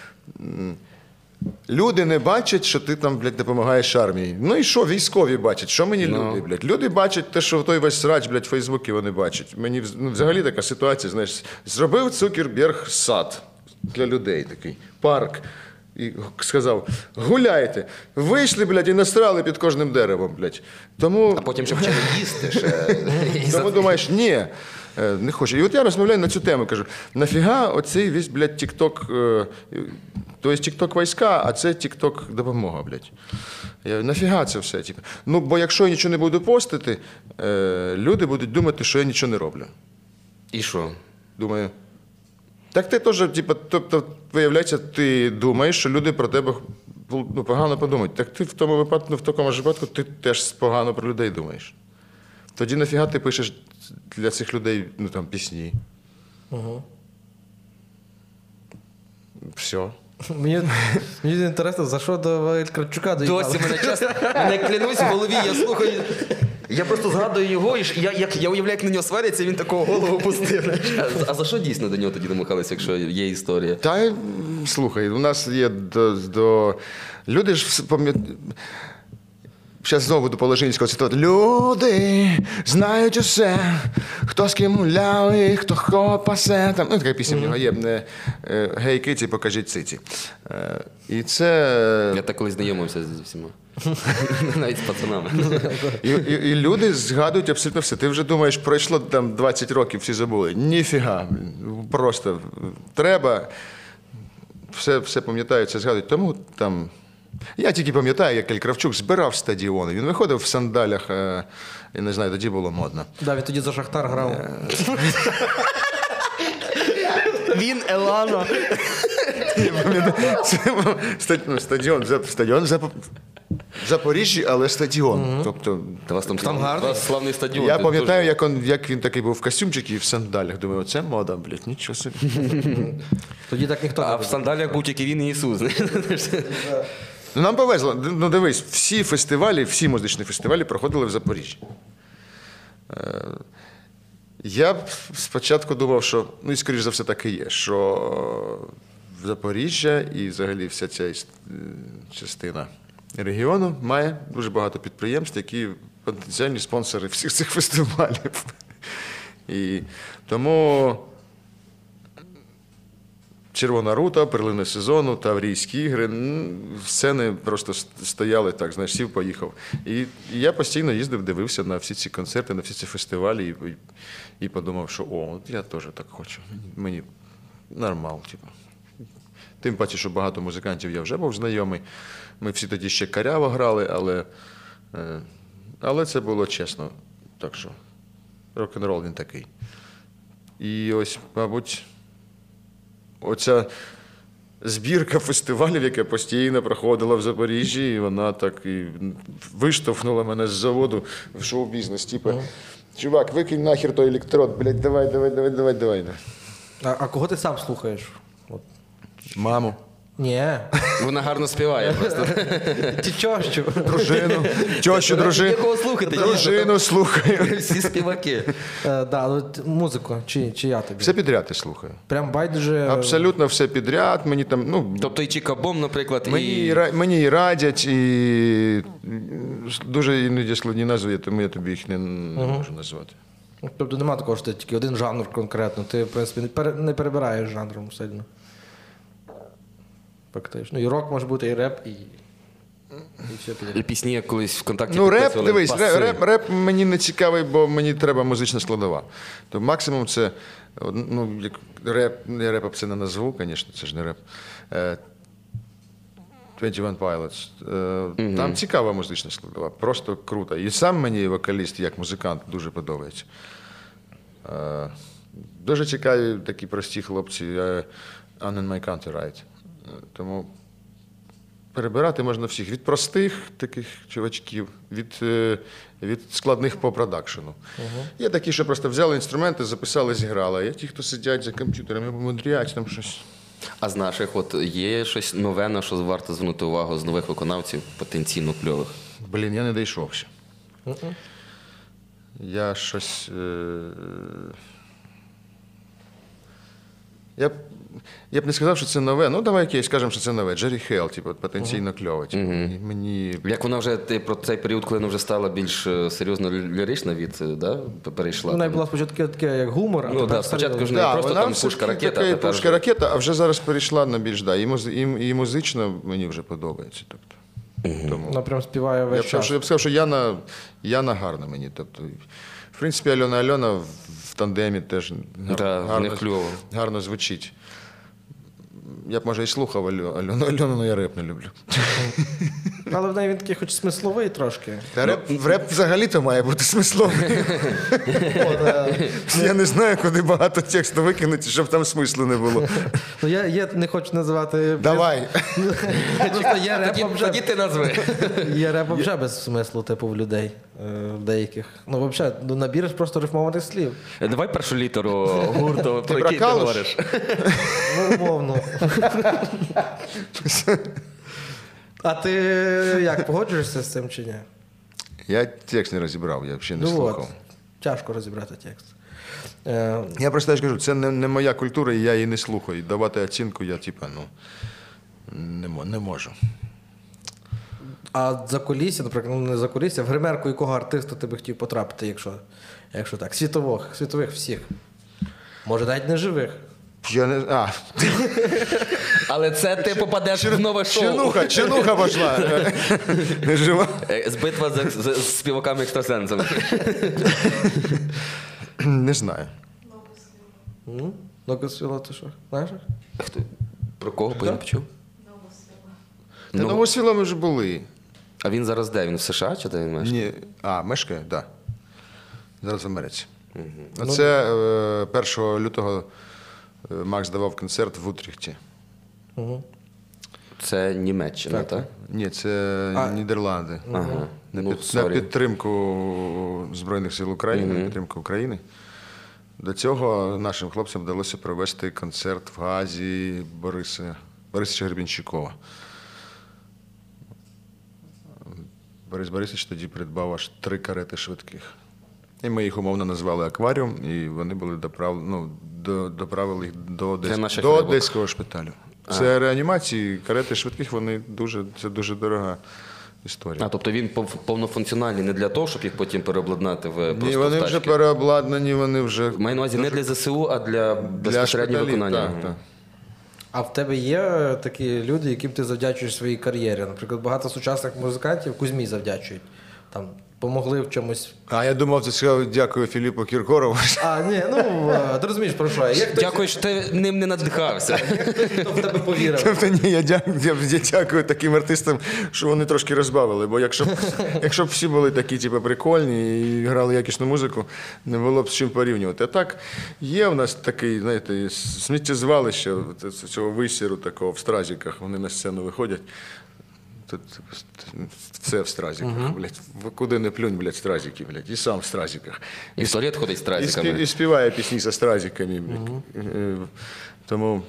Люди не бачать, що ти там, блядь, допомагаєш армії. Ну і що, військові бачать? Що мені люди, блядь? Люди бачать те, що той весь срач, блядь, в Фейсбуці вони бачать. Мені вз- ну, взагалі така ситуація, знаєш, зробив Цукерберг сад для людей такий, парк. І сказав, гуляйте. Вийшли, блядь, і настрали під кожним деревом, блядь. Тому... А потім ще почали їсти. Ще. І Тому за- думаєш, ні, е, не хочу. І от я розмовляю на цю тему, кажу, нафіга оцей весь, блядь, тік-ток, е, то є тік-ток війська, а це тік-ток допомога, блядь. Я говорю, нафіга це все? Типу? Ну, бо якщо я нічого не буду постити, е, люди будуть думати, що я нічого не роблю. І що? Думаю, так ти теж, типу, тобто, виявляється, ти думаєш, що люди про тебе ну, погано подумають. Так ти в тому випадку, ну, в такому ж випадку, ти теж погано про людей думаєш. Тоді нафіга ти пишеш для цих людей, ну, там, пісні. Угу. Все. Мені, мені інтересно, за що до Ель Кравчука доїхали? Досі мене часто, мене клянусь в голові, я слухаю. Я просто згадую його, і ж я, як, я уявляю, як на нього сваряться, він такого голову пустив. А, а за що дійсно до нього тоді домахалися, якщо є історія? Та й, м, слухай, у нас є до. до... Люди ж пам'ятають. Зараз знову буду Положинського цитувати. Люди знають усе, хто з ким гуляв і хто кого пасе. Там, ну, така пісня в нього є. е, е, Гей, киці, покажіть циці. Е, І це... Я так колись знайомився зі всіма. Навіть з пацанами. І, і, і люди згадують абсолютно все. Ти вже думаєш, пройшло там двадцять років, всі забули. Ніфіга. Просто треба. Все, все пам'ятають, все згадують. Тому там. Я тільки пам'ятаю, як Ель Кравчук збирав стадіони. Він виходив в сандалях, е, я не знаю, тоді було модно. Да, він тоді за Шахтар грав. Він Елано. Це був ста- ну, стадіон, за- стадіон в Зап- в Запоріжжі, але стадіон. Тобто, Та вас там, Там гарний. у вас славний стадіон. я Ти пам'ятаю, як, он, як він такий був в костюмчикі і в сандалях. Думаю, оце мода, блядь, нічого собі. Тоді так ніхто теж. А не в робив. сандалях був тільки він і Ісус. Ну, нам повезло. Ну, дивись, всі фестивалі, всі музичні фестивалі проходили в Запоріжжі. Е, Я б спочатку думав, що, ну і скоріш за все так і є, що в Запоріжжя і взагалі вся ця іс- е, частина регіону має дуже багато підприємств, які потенціальні спонсори всіх цих фестивалів. І тому Червона рута, перлини сезону, Таврійські ігри. м, Сцени просто с- стояли так, знаєш, сів, поїхав. І, і я постійно їздив, дивився на всі ці концерти, на всі ці фестивалі і, і, і подумав, що о, от я теж так хочу. Мені нормал, типу. Тим паче, що багато музикантів я вже був знайомий. Ми всі тоді ще каряво грали, але, е, але це було чесно. Так що рок-н-рол він такий. І ось, мабуть, оця збірка фестивалів, яка постійно проходила в Запоріжжі, і вона так і виштовхнула мене з заводу в шоу-бізнес. Типу, чувак, викинь нахер той електрод, блядь, давай, давай, давай, давай, давай. А, а кого ти сам слухаєш? От. Маму, Ні. Вона гарно співає просто. Чи тьощу? дружину, тещу, дружину. Якого слухати? Дружину слухаю. Всі співаки. Е, да, от музику, чи, чи я тобі? Все підряд я слухаю. Прям байдуже. Абсолютно все підряд. Мені там, ну, Тобто і Чікабом, наприклад, Мені, і... і... ра- мені і радять, і дуже іноді складні назви, тому я тобі їх не, не можу назвати. Тобто немає такого, що ти тільки один жанр конкретно. Ти, в принципі, не, пере, не перебираєш жанром сильно. Фактично. І рок може бути, і реп, і, і все І піде. пісні, як колись ВКонтакті Ну, реп, підписували, дивись, паси. реп, реп, реп мені не цікавий, бо мені треба музична складова. То максимум це, ну, як реп, я репом це не назву, звісно, це ж не реп. Е, двадцять один Pilots. Е, Там цікава музична складова, просто круто. І сам мені вокаліст, як музикант, дуже подобається. Е, Дуже цікаві такі прості хлопці. е, I'm in my country right. Е, Тому перебирати можна всіх. Від простих таких чувачків, від, е, від складних по продакшену. Є такі, що просто взяли інструменти, записали, зіграли. Є ті, хто сидять за комп'ютерами, мудрять там щось. А з наших от є щось нове, на що варто звернути увагу з нових виконавців, потенційно кльових? Блін, я не дійшов ще. Я щось. Е... Я б, я б не сказав, що це нове. Ну, давай якесь скажемо, що це нове. Джері Хейл, типу, потенційно кльово. Типу. Мені... Як вона вже ти про цей період, коли вона вже стала більш е, серйозно лірична від, е, да, перейшла? Вона була спочатку таке, як гумор, а Ну, тепер да, спочатку ж не Да, просто вона там все пушка-ракета, а така тепер вже- пушка-ракета, а вже зараз перейшла на більш, да, і, муз, і, і музично мені вже подобається. Тобто. Тому. вона прям співає Я б, весь сказав, час. що, я б сказав, що Яна, Яна гарна мені. Тобто, в принципі, Альона Альона в, в тандемі теж гар, Да, в гарно, них кльово. гарно звучить. Я б, може, і слухав Альону Альону, Альону, але я реп не люблю. Але в неї він такий хоч смисловий трошки. Та реп, в реп взагалі-то має бути смисловий. Я не знаю, куди багато тексту викинути, щоб там смислу не було. Ну, я, я не хочу називати... Давай. Просто є реп Тоді, вже, тоді ти назви. є реп вже без смислу, типу, в людей. е, В деяких. Ну, взагалі, ну, набір ж просто рифмованих слів. Давай першу літеру гурту, про який ти про Калуш? говориш. Ну, умовно. А ти як, погоджуєшся з цим чи ні? Я текст не розібрав, я взагалі не Ну от, слухав. тяжко розібрати текст. Е, Я просто теж кажу, це не, не моя культура, і я її не слухаю. І давати оцінку я, типа, ну, не, мо- не можу. А за кулісся, наприклад, ну не за кулісся, в гримерку якого артиста ти би хотів потрапити, якщо, якщо так? Світових, світових всіх. Може, навіть не живих. Я не, а, Але це ти попадеш в нове шоу. чернуха, чернуха пішла. Не жива. Е, Збитва з, з, з співаками-екстрасенсами. Не знаю. Ну, ну свіло, ти що? Знаєш? Хто? Про кого бо я не почув? Та Ну. Новосіло ми вже були. А він зараз де? Він в США чи де він мешкає? Ні. А, мешкає? Так. Да. Зараз в Америці. Оце е, першого лютого е, Макс давав концерт в Утріхті. Угу. Це Німеччина, так? так? Ні, це А. Нідерланди. Ага. На, Ну, під, на сорі. підтримку Збройних сил України, на підтримку України. До цього нашим хлопцям вдалося провести концерт в Газі Бориса, Борисовича Гребінщикова. Борис Борисович тоді придбав аж три карети швидких. І ми їх умовно назвали акваріум, і вони були доправ... ну, до... доправили їх до, Для Одес... наших до рибок. Одеського шпиталю. Це реанімації, карети швидких, вони дуже, це дуже дорога історія. А, тобто він пов- повнофункціональний не для того, щоб їх потім переобладнати в просто Ні, вони в вже тачки. переобладнані, вони вже Маю на увазі не для ЗСУ, а для безпосереднього шпиталів, виконання. так, так. А в тебе є такі люди, яким ти завдячуєш своїй кар'єрі? Наприклад, багато сучасних музикантів Кузьмі завдячують. Там, помогли в чомусь. А я думав, ти сказав, дякую Філіпу Кіркорову. А, ні, ну, е, ти розумієш, про що я. Є хтось, Дякую, що ти ним не надихався. хто в тебе повірив. Тобто ні, я дякую, я, я дякую таким артистам, що вони трошки розбавили. Бо якщо б, якщо б всі були такі, типу, прикольні і грали якісну музику, не було б з чим порівнювати. А так, є в нас такий, знаєте, сміттєзвалище цього висіру такого в Стразіках. Вони на сцену виходять. Тут все в стразиках, uh-huh. блядь. Куди не плюнь, блядь, стразики, блядь. І сам в стразиках. І в туалет ходить з І, тразиками. спів, і співає пісні зі стразиками, блядь. Uh-huh. Тому...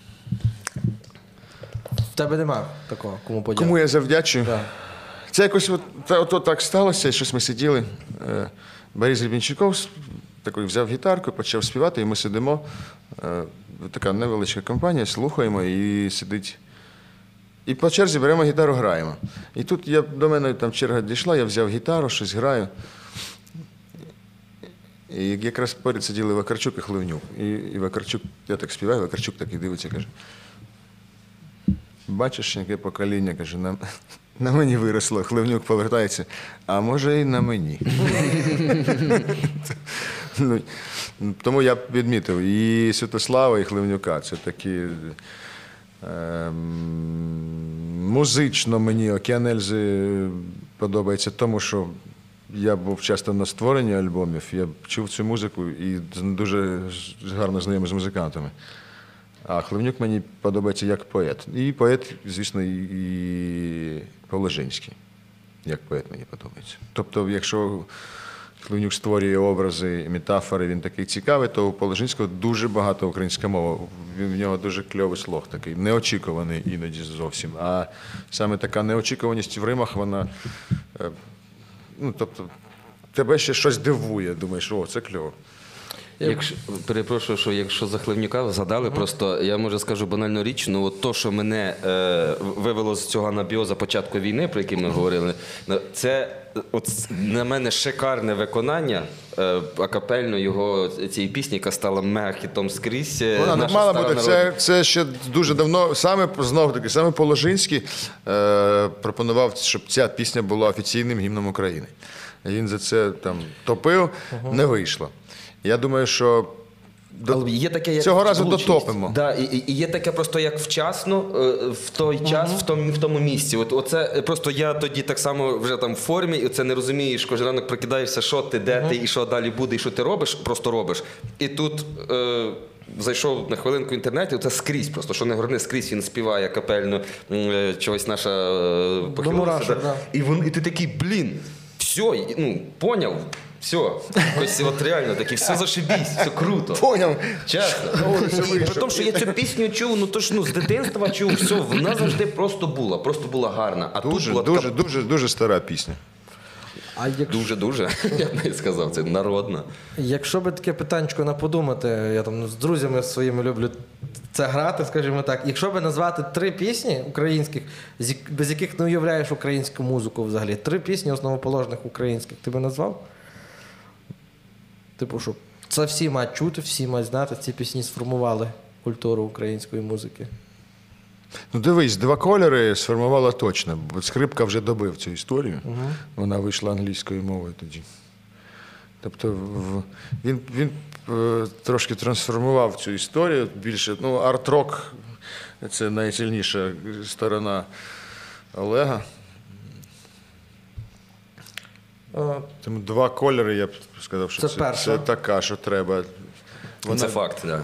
В тебе нема такого, кому подякувати. Кому я завдячую? Да. Це якось от, от, от так сталося, щось ми сиділи. Е, Борис Гребінчуков такий взяв гітарку, почав співати, і ми сидимо. Е, така невеличка компанія, слухаємо, і сидить. І по черзі беремо гітару, граємо. І тут я, до мене там черга дійшла, я взяв гітару, щось граю. І якраз поряд сиділи Вакарчук і Хливнюк. І, і Вакарчук, я так співаю, Вакарчук такий дивиться, каже: бачиш, яке покоління, каже, на, на мені виросло. Хливнюк повертається, а може і на мені. Ну, тому я відмітив і Святослава, і Хливнюка. Це такі... Музично мені Океанельзи подобається тому, що я був часто на створенні альбомів, я чув цю музику і дуже гарно знайомий з музикантами. А Хливнюк мені подобається як поет. І поет, звісно, і Положинський, як поет мені подобається. Тобто, якщо Хливнюк створює образи, метафори, він такий цікавий, то у Положинського дуже багато українська мова. В нього дуже кльовий слог такий, неочікуваний іноді зовсім. А саме така неочікуваність в римах, вона, ну, тобто, тебе ще щось дивує, думаєш, о, це кльово. Якщо, перепрошую, що якщо за Хливнюка згадали, uh-huh. просто я може скажу банальну річ, ну от то, що мене е, вивело з цього анабіоза початку війни, про який ми говорили, це от, на мене шикарне виконання е, акапельно його цієї пісні, яка стала мега-хітом скрізь. Вона не мала бути, це, це ще дуже давно, саме, знову таки, саме Положинський е, пропонував, щоб ця пісня була офіційним гімном України. Він за це там топив, uh-huh. не вийшло. Я думаю, що до... є таке, як цього разу влучність. дотопимо. Да, і, і є таке просто як вчасно, в той час, uh-huh. в, тому, в тому місці. От, оце просто я тоді так само вже там в формі, і це не розумієш, кожен ранок прокидаєшся, що ти, де uh-huh. ти, і що далі буде, і що ти робиш, просто робиш. І тут е, зайшов на хвилинку в інтернеті, це скрізь просто, що не горне, скрізь він співає капельно, е, чогось наша е, похилилася. Да. І, і ти такий, блін, все, ну, поняв. Все, ось от реально такі, все зашибісь, все круто. Поняв. Чесно. При тому, що я цю пісню чув, ну то ж ну, з дитинства чув, все, вона завжди просто була, просто була гарна. А дуже, тут була дуже, така... дуже, дуже стара пісня. А якщо... Дуже-дуже, я б навіть сказав, це народна. Якщо би таке питанечко на подумати, я там ну, з друзями своїми люблю це грати, скажімо так. Якщо би назвати три пісні українських, без яких не уявляєш українську музику взагалі, три пісні основоположних українських, ти би назвав? Типу, що це всі мають чути, всі мають знати, ці пісні сформували культуру української музики. Ну дивись, «Два кольори» сформувала точно, бо Скрипка вже добив цю історію, угу. Вона вийшла англійською мовою тоді. Тобто в, він, він е, трошки трансформував цю історію, більше, ну арт-рок – це найсильніша сторона Олега. Тому «Два кольори», я б сказав, що це, це, це така, що треба. Вона... Це факт, так. Да.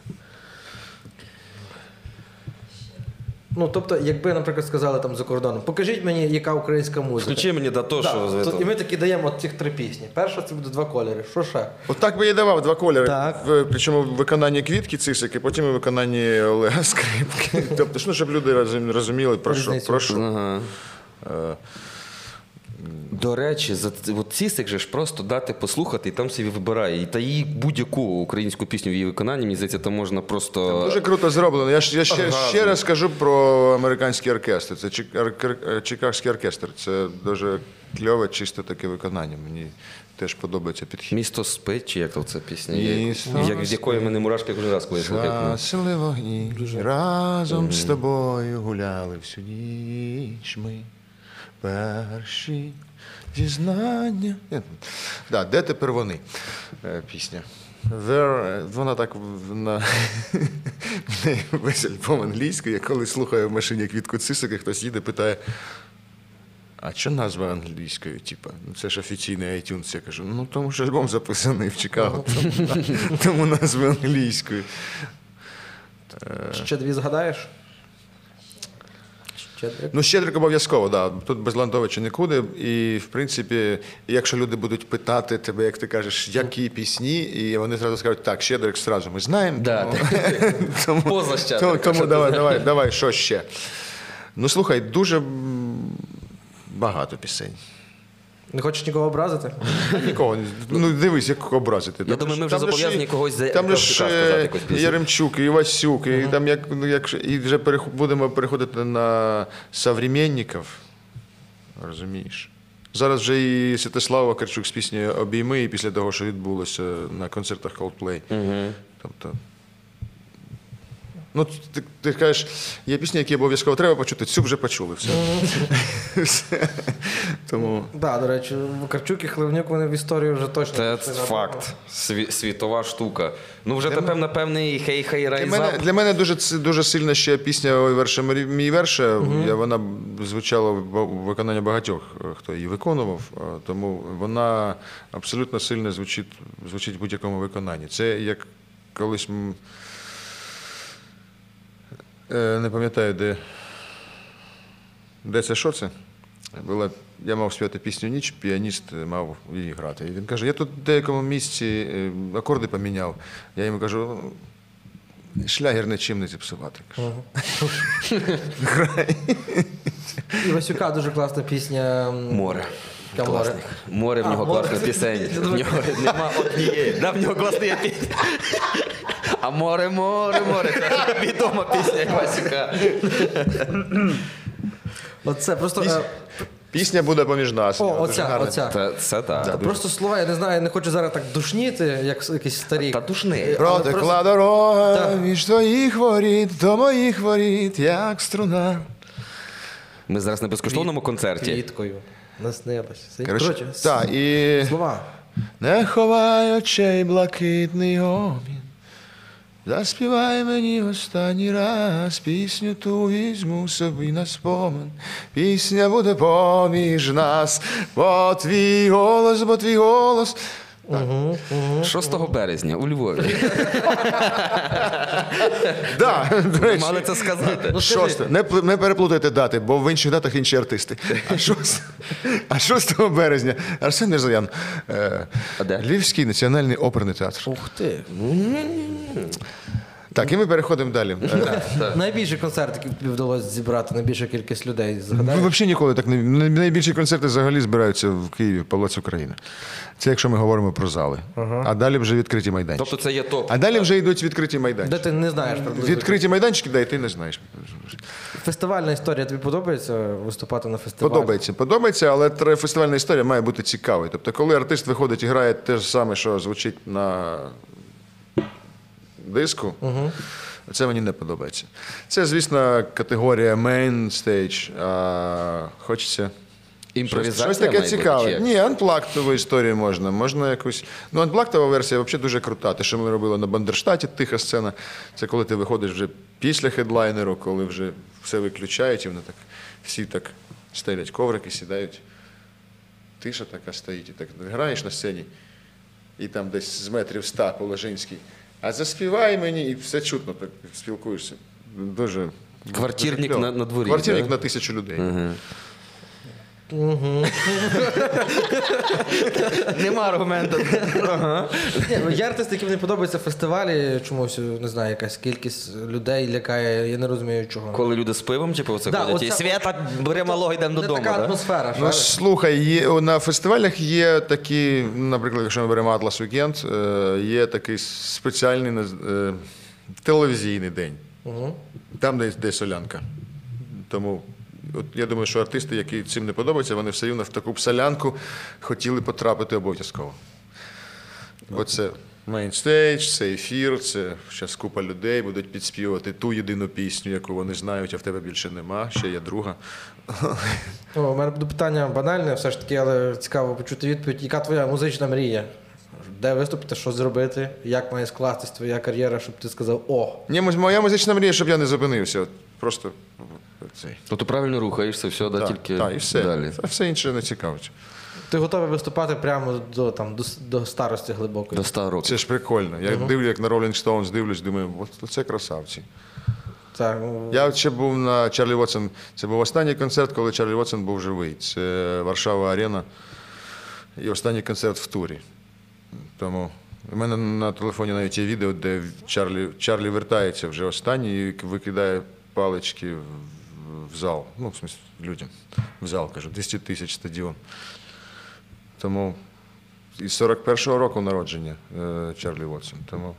Ну, тобто, якби, наприклад, сказали там за кордоном, покажіть мені, яка українська музика. Включи мені до того, да, що... То, і ми такі даємо от цих три пісні. Перша це буде «Два кольори». Що ще? От так би я давав «Два кольори». Так. В, причому в виконанні Квітки Цисики, потім у виконанні Олега Скрипки. Тобто, ну, щоб люди розуміли, про що. Про що. Ага. До речі, за ц- от цісик же ж просто дати послухати, і там собі вибирає. І та її будь-яку українську пісню в її виконанні, мені здається, там можна просто... Дуже круто зроблено. Я, ж- я ще, Оргазм. ще раз скажу про американський оркестр. Це Чик- ор- Чикагський оркестр. Це дуже кльове, чисто таке виконання. Мені теж подобається підхід. Місто спить, чи як то ця пісня? Місто Як, з якої мене мурашки кожен раз, коли я слухаю. Гасли вогні, разом з тобою гуляли всю ніч ми. Перші зізнання. Да, де тепер вони? Е, Пісня. Where, вона так вона, в неї весь альбом англійською. Я коли слухаю в машині Квітку Цисик, і хтось їде, питає, а що назва англійською? Типа, ну це ж офіційний iTunes. Я кажу, ну тому що альбом записаний в Чикаго, тому, тому назва англійською. Ще дві згадаєш? Щедрик? Ну, Щедрик обов'язково, да. Тут без Ландовича нікуди. І, в принципі, якщо люди будуть питати тебе, як ти кажеш, які пісні, і вони зразу скажуть, так, Щедрик зразу ми знаємо. Да, тому, тому, Поза Щедрика, тому, тому що ти давай, знаєш. давай, давай, що ще? Ну, слухай, дуже м, багато пісень. Не хочеш нікого образити? Нікого. Ну, дивись, як образити. Я думаю, ми вже Там же ж зобов'язані і- когось за- Там же ж Кравчука сказати е, якусь пісню. і Яремчук, і Васюк, і там як, ну, як, і вже перех- будемо переходити на современників. Розумієш? Зараз вже і Святослав Вакарчук з піснею «Обійми», і після того, що відбулося на концертах Coldplay. Тобто, ну, ти, ти кажеш, є пісні, які обов'язково треба почути, цю вже почули. Все. Все. Тому... Так, да, до речі, Вакарчук і Хливнюк, вони в історію вже точно. Це пішли на факт. Сві- світова штука. Ну, вже тепер, напевне, і хей-хей Для райзап. мене, для мене дуже, ц- дуже сильна ще пісня «Ой, верше, мрі- мій верше». Я, вона звучала в ба- в виконанні багатьох, е, хто її виконував, е, тому вона абсолютно сильно звучить, звучить в будь-якому виконанні. Це як колись, м, е, не пам'ятаю, де, де це, що це? Була, я мав співати пісню «Ніч», піаніст мав її грати. І він каже, я тут в деякому місці е, акорди поміняв. Я йому кажу, шлягер нічим не зіпсувати. Кажу. Грай. І Васюка дуже класна пісня. м, Море. Та море. Класний. Море в А, нього море. класна пісень. В нього нема однієї. Да, в нього класна є пісня. А море, море, море. Це відома пісня Васюка. Оце просто. е, Пісня буде поміж нас. О, Дуже оця, гарна. оця. Це, це так. Та просто слова, я не знаю, я не хочу зараз так душніти, як якийсь старий. Та душни. Але Протекла просто- дорога Так. між твоїх воріт до моїх воріт, як струна. Ми зараз на безкоштовному концерті. Квіткою. Наснилось. Коротше, Коротше, так, і слова. не ховай очей блакитний гомін. Заспівай мені останній раз, пісню ту візьму собі на спомин. Пісня буде поміж нас, бо твій голос, бо твій голос. шостого березня у Львові. Да, до Ви речі. мали це сказати. Ну, скажи. Шосте. Не, пл- не переплутайте дати, бо в інших датах інші артисти. А шост- а шостого березня Арсен Мірзоян, е, А де? Львівський національний оперний театр. Ух ти. Так, і ми переходимо далі. Е, Найбільший концерт, який тобі вдалося зібрати, найбільша кількість людей. Ну, Згадаєш? взагалі ніколи так не най- найбільші концерти взагалі збираються в Києві, в Палац України. Це якщо ми говоримо про зали. А далі вже відкриті майданчики. Тобто це є топ. А далі вже йдуть відкриті Де майданчики. ти не знаєш приблизно. Відкриті майданчики, да, і ти не знаєш. Фестивальна історія, тобі подобається виступати на фестивалі? Подобається, подобається, але тре- фестивальна історія має бути цікавою. Тобто, коли артист виходить і грає те ж саме, що звучить на диску, це мені не подобається. Це, звісно, категорія main stage, а хочеться Імпровізація щось таке має бути, чи цікаве. як? Ні, анплактову історію можна. Можна якусь. Ну, анплактова версія взагалі дуже крута. Те, що ми робили на Бандерштаті, тиха сцена. Це коли ти виходиш вже після хедлайнеру, коли вже все виключають, і вони так всі так стелять коврики, сідають. Тиша така стоїть, і так граєш на сцені, і там десь з метрів ста Положинський. А заспівай мені, і все чутно, так спілкуєшся. Дуже. Квартирник дуже кльово. на- на дворі, Квартирник да? на тисячу людей. Нема аргументу. Ага. Ні, ну, є артисти, яким не подобаються фестивалі, чомусь, не знаю, якась кількість людей лякає, я не розумію чого. Коли люди з пивом, типу, оце Да, ходять, і оце- Свята, бери малого, йдемо Не додому. така да? атмосфера, Ну, що? слухай, є, на фестивалях є такі, наприклад, якщо ми беремо Атлас Вікенд, е, є такий спеціальний наз- е, телевізійний день. Угу. Там десь де солянка. Тому от я думаю, що артисти, які цим не подобаються, вони все рівно в таку б солянку хотіли потрапити обов'язково. Бо це мейнстейдж, це ефір, це зараз купа людей будуть підспівувати ту єдину пісню, яку вони знають, а в тебе більше нема, ще є друга. О, у мене буде питання банальне, все ж таки, але цікаво почути відповідь. Яка твоя музична мрія? Де виступити, що зробити? Як має скластись твоя кар'єра, щоб ти сказав «О». Ні, моя музична мрія, щоб я не зупинився. От просто цей. Ну, ти правильно рухаєшся, все, да, Так, тільки так, і все. далі. А все інше не цікавить. Ти готовий виступати прямо до, там, до, с- до старості глибокої? До ста років. Це ж прикольно. Я дивлюсь, як на Rolling Stones дивлюсь, думаю, от це красавці. Так, ну, Я ще був на Чарлі Вотсон. Це був останній концерт, коли Чарлі Вотсон був живий. Це Варшава Арена. І останній концерт в турі. Тому у мене на телефоні навіть є відео, де Чарлі, Чарлі вертається вже останній і викидає палички в, в зал. Ну, в смысле, людям. В зал, кажу, двісті тисяч стадіон. Тому із сорок першого року народження е, Чарлі Вотсон. Тому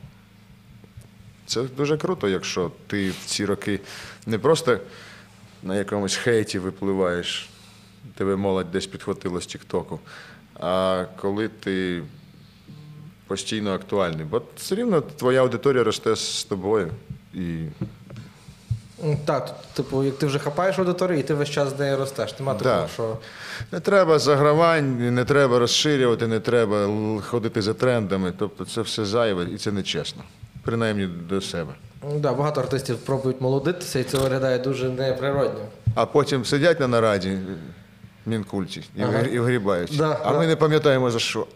це дуже круто, якщо ти в ці роки не просто на якомусь хейті випливаєш, тебе молодь десь підхватила з Тік-Току, а коли ти постійно актуальний. Бо все рівно твоя аудиторія росте з тобою. І м, так, тут, типу, як ти вже хапаєш аудиторію, і ти весь час з нею ростеш. Нема такого, Да. що... не треба загравань, не треба розширювати, не треба л- ходити за трендами. Тобто це все зайве і це нечесно. Принаймні до себе. М, Да, багато артистів пробують молодитися, і це виглядає дуже неприродно. А потім сидять на нараді е, Мінкульті і, Ага. вгрі- і вгрібають. Да, а да. ми не пам'ятаємо за що.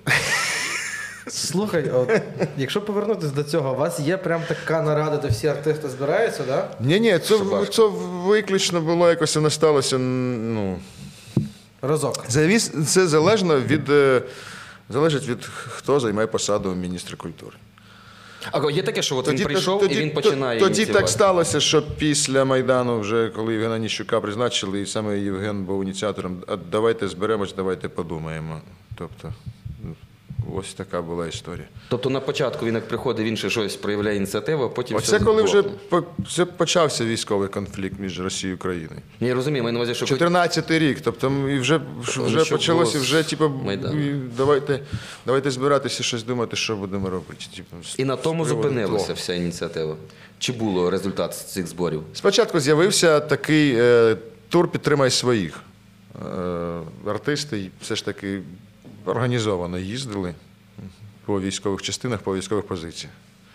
Слухай, от, якщо повернутися до цього, у вас є прям така нарада, де всі артисти збираються, да? Ні, ні, це, Собачка. це виключно було якось воно сталося. Ну, Разок. завіс, це залежно від, е, залежить від хто займає посаду міністра культури. А є таке, що от він Тоді- прийшов тоді- і він починає Тоді ініціювати? так сталося, що після Майдану, вже коли Євгена Ніщука призначили, і саме Євген був ініціатором, а давайте зберемось, давайте подумаємо. Тобто, ось така була історія. Тобто на початку він як приходить, він ще щось проявляє ініціативу, а потім Оце все коли вже зблокне. по- це почався військовий конфлікт між Росією і Україною. Ні, я розумію, маю на увазі, що... чотирнадцятий рік, тобто і вже, вже що почалося, було вже з типу, Майдану. і давайте, давайте збиратися, щось думати, що будемо робити. Типу, з- І на тому з приводу зупинилася того. вся ініціатива? Чи було результат з цих зборів? Спочатку з'явився такий е, тур «Підтримай своїх». Е, артисти все ж таки організовано їздили по військових частинах, по військових позиціях.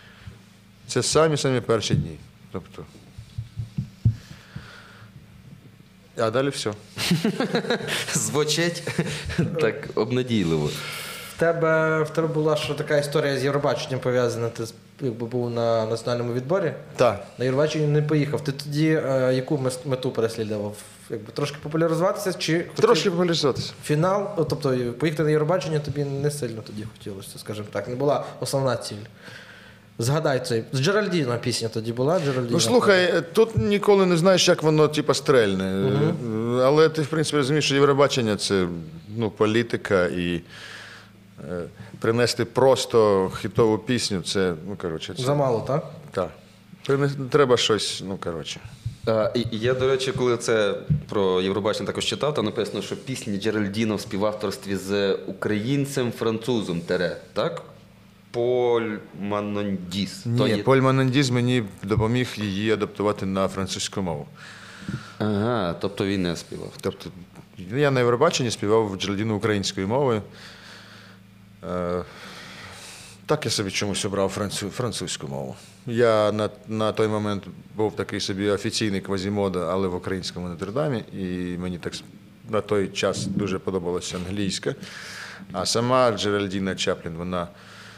Це самі-самі перші дні. Тобто, а далі все. Звучить так обнадійливо. В тебе, в тебе була що така історія з Євробаченням пов'язана, ти з- якби був на національному відборі. Так. На Євробаченні не поїхав. Ти тоді е, яку мес- мету переслідував? Якби трошки популяризуватися чи хотів Трошки популяризуватися. фінал? О, тобто поїхати на Євробачення тобі не сильно тоді хотілося, скажімо так. Не була основна ціль. Згадай цей. З Джеральдіна пісня тоді була, Джеральдіна. Ну слухай, тут ніколи не знаєш, як воно типу, стрельне. Але ти, в принципі, розумієш, що Євробачення це ну, політика і е, принести просто хітову пісню, це, ну, коротше, це. Замало, так? Так. Принес- Треба щось, ну, коротше. А, і, і я, до речі, коли це про Євробачення також читав, там написано, що пісні Джеральдіно в співавторстві з українцем-французом, тере, так? Поль Манондіс. То Ні, є- Поль Манандіз мені допоміг її адаптувати на французьку мову. Ага, тобто він не співав. Тобто, я на Євробаченні співав Джеральдіну українською мовою. Е, так я собі чомусь обрав францу, французьку мову. Я на, на той момент був такий собі офіційний квазімода, але в українському Нотр-Дамі, і мені так с- на той час дуже подобалася англійська. А сама Джеральдіна Чаплін, вона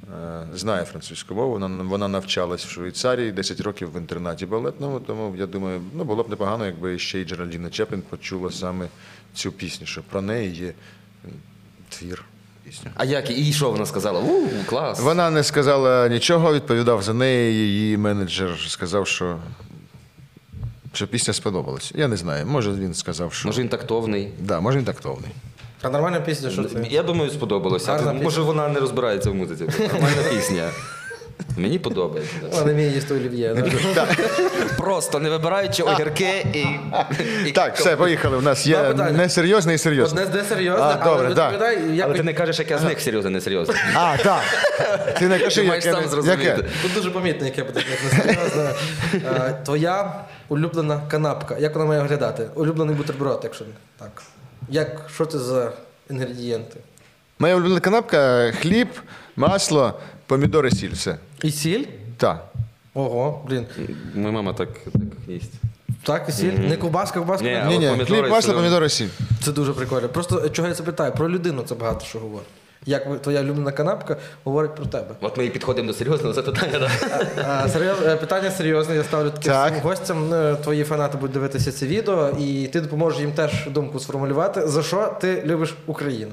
знає французьку мову, вона, вона навчалась в Швейцарії, десять років в інтернаті балетному, тому я думаю, ну, було б непогано, якби ще й Джеральдіна Чеплін почула саме цю пісню, що про неї є твір. Пісня. А як? І що вона сказала? У, клас. Вона не сказала нічого, відповідав за неї, її менеджер сказав, що, що пісня сподобалась. Я не знаю, може він сказав, що... Може він тактовний. Да, може він тактовний. А нормальна пісня, що це? Я думаю, сподобалося. Гарна Може пісня. вона не розбирається в музиці. Нормальна пісня. Мені подобається. Вона вміє їсти олів'є. да? Просто не вибираючи огірки і... і Так, все, поїхали. У нас Два є питання. несерйозне і серйозне. Одне з серйозне, А, але добре, да. відповідай, як Але ти ви- не кажеш, як я з них серйозно, не серйозно. А, так. Ти не кажи, Ти маєш яке. сам зрозуміти. яке. Тут дуже помітно, яке буде як несерйозне. Е, Твоя улюблена канапка. Як вона має виглядати? Улюблений бутерброд, якщо так. Як, що це за інгредієнти? Моя улюблена канапка – хліб, масло, помідори, сіль. Все. І сіль? Так. Ого, блін. Моя мама так, так їсть. Так, і сіль. Не ковбаска, ковбаска. Ні, не- а Ні, от ні, помідори хліб, масло, сюди. помідори, сіль. Це дуже прикольно. Просто е, чого я це питаю? Про людину це багато що говорить. Як ви- твоя улюблена канапка говорить про тебе. От ми і підходимо до серйозного запитання. Да? А, серйоз, е, питання серйозне, я ставлю таке Так. всім гостям. Е, Твої фанати будуть дивитися це відео, і ти допоможеш їм теж думку сформулювати. За що ти любиш Україну?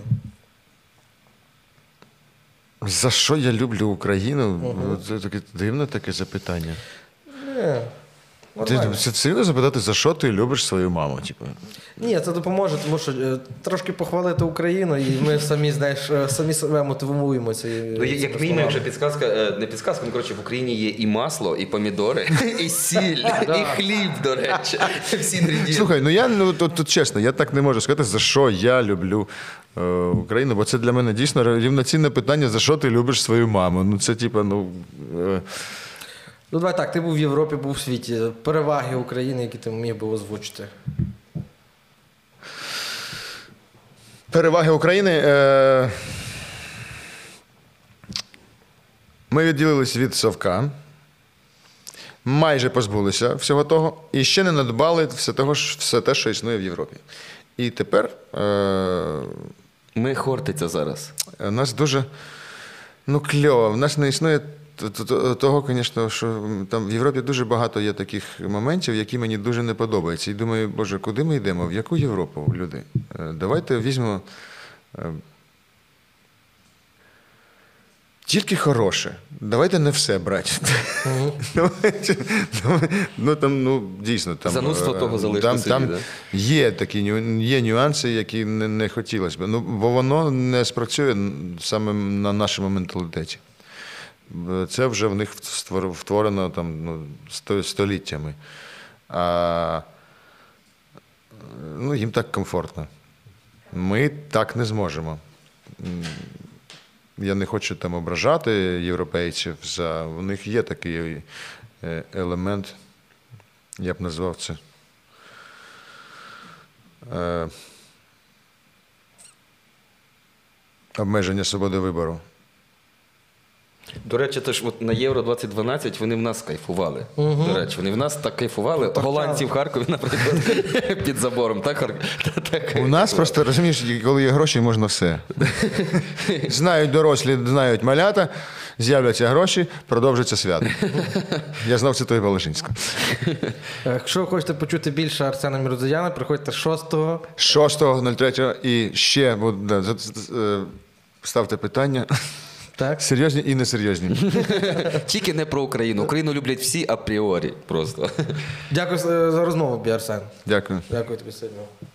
За що я люблю Україну? Це таке дивне таке запитання. Ні, Ти нормально. це серйозно запитати, за що ти любиш свою маму? Типу? Ні, це допоможе, тому що е, трошки похвалити Україну, і ми самі, знаєш, е, самі себе мотивуємо цією. Ну, як мінімум, якщо підсказка, е, не підсказка, ну, коротше, в Україні є і масло, і помідори, і сіль, і хліб, до речі. Всі інгредієнти. Слухай, ну я ну тут, тут чесно, я так не можу сказати, за що я люблю е, Україну, бо це для мене дійсно рівноцінне питання, за що ти любиш свою маму. Ну це типа, ну. Е, Ну, давай так, ти був в Європі, був в світі. Переваги України, які ти міг би озвучити. Переваги України. Е, ми відділились від Совка, майже позбулися всього того, і ще не надбали все, того, ж- все те, що існує в Європі. І тепер е, Ми хортиця зараз. у нас дуже ну, кльово. В нас не існує т- т- т- того, звісно, що там в Європі дуже багато є таких моментів, які мені дуже не подобаються. І думаю, Боже, куди ми йдемо? В яку Європу, люди? Е, Давайте візьмемо е, тільки хороше. Давайте не все брати. Давайте, давай- Ну там, ну дійсно, там Занудство е, того залиште там, собі, там да? є такі ню- є нюанси, які не, не хотілося б. Ну, бо воно не спрацює саме на нашому менталітеті. Б- Це вже в них створ- втворено там, ну, сто- століттями. А ну, їм так комфортно. Ми так не зможемо. М, Я не хочу там ображати європейців. За... У них є такий е, елемент, я б назвав це. Е, обмеження свободи вибору. До речі, то ж от на Євро двадцять дванадцять вони в нас кайфували. До речі, вони в нас так кайфували. Голландці в Харкові, наприклад, під забором. Так, Хар- та- так. У нас просто, розумієш, коли є гроші, можна все. Знають дорослі, знають малята, з'являться гроші, продовжиться свято. Я знав це той Волошинська. Е, Якщо ви хочете почути більше Арсена Мірзояна, приходьте шостого. шостого третього і ще буде, за- за- е, ставте питання. Так? Серйозні і несерйозні. Тільки не про Україну. Україну люблять всі апріорі просто. Дякую е, за розмову, Бі Арсен. Дякую. Дякую тобі сильно.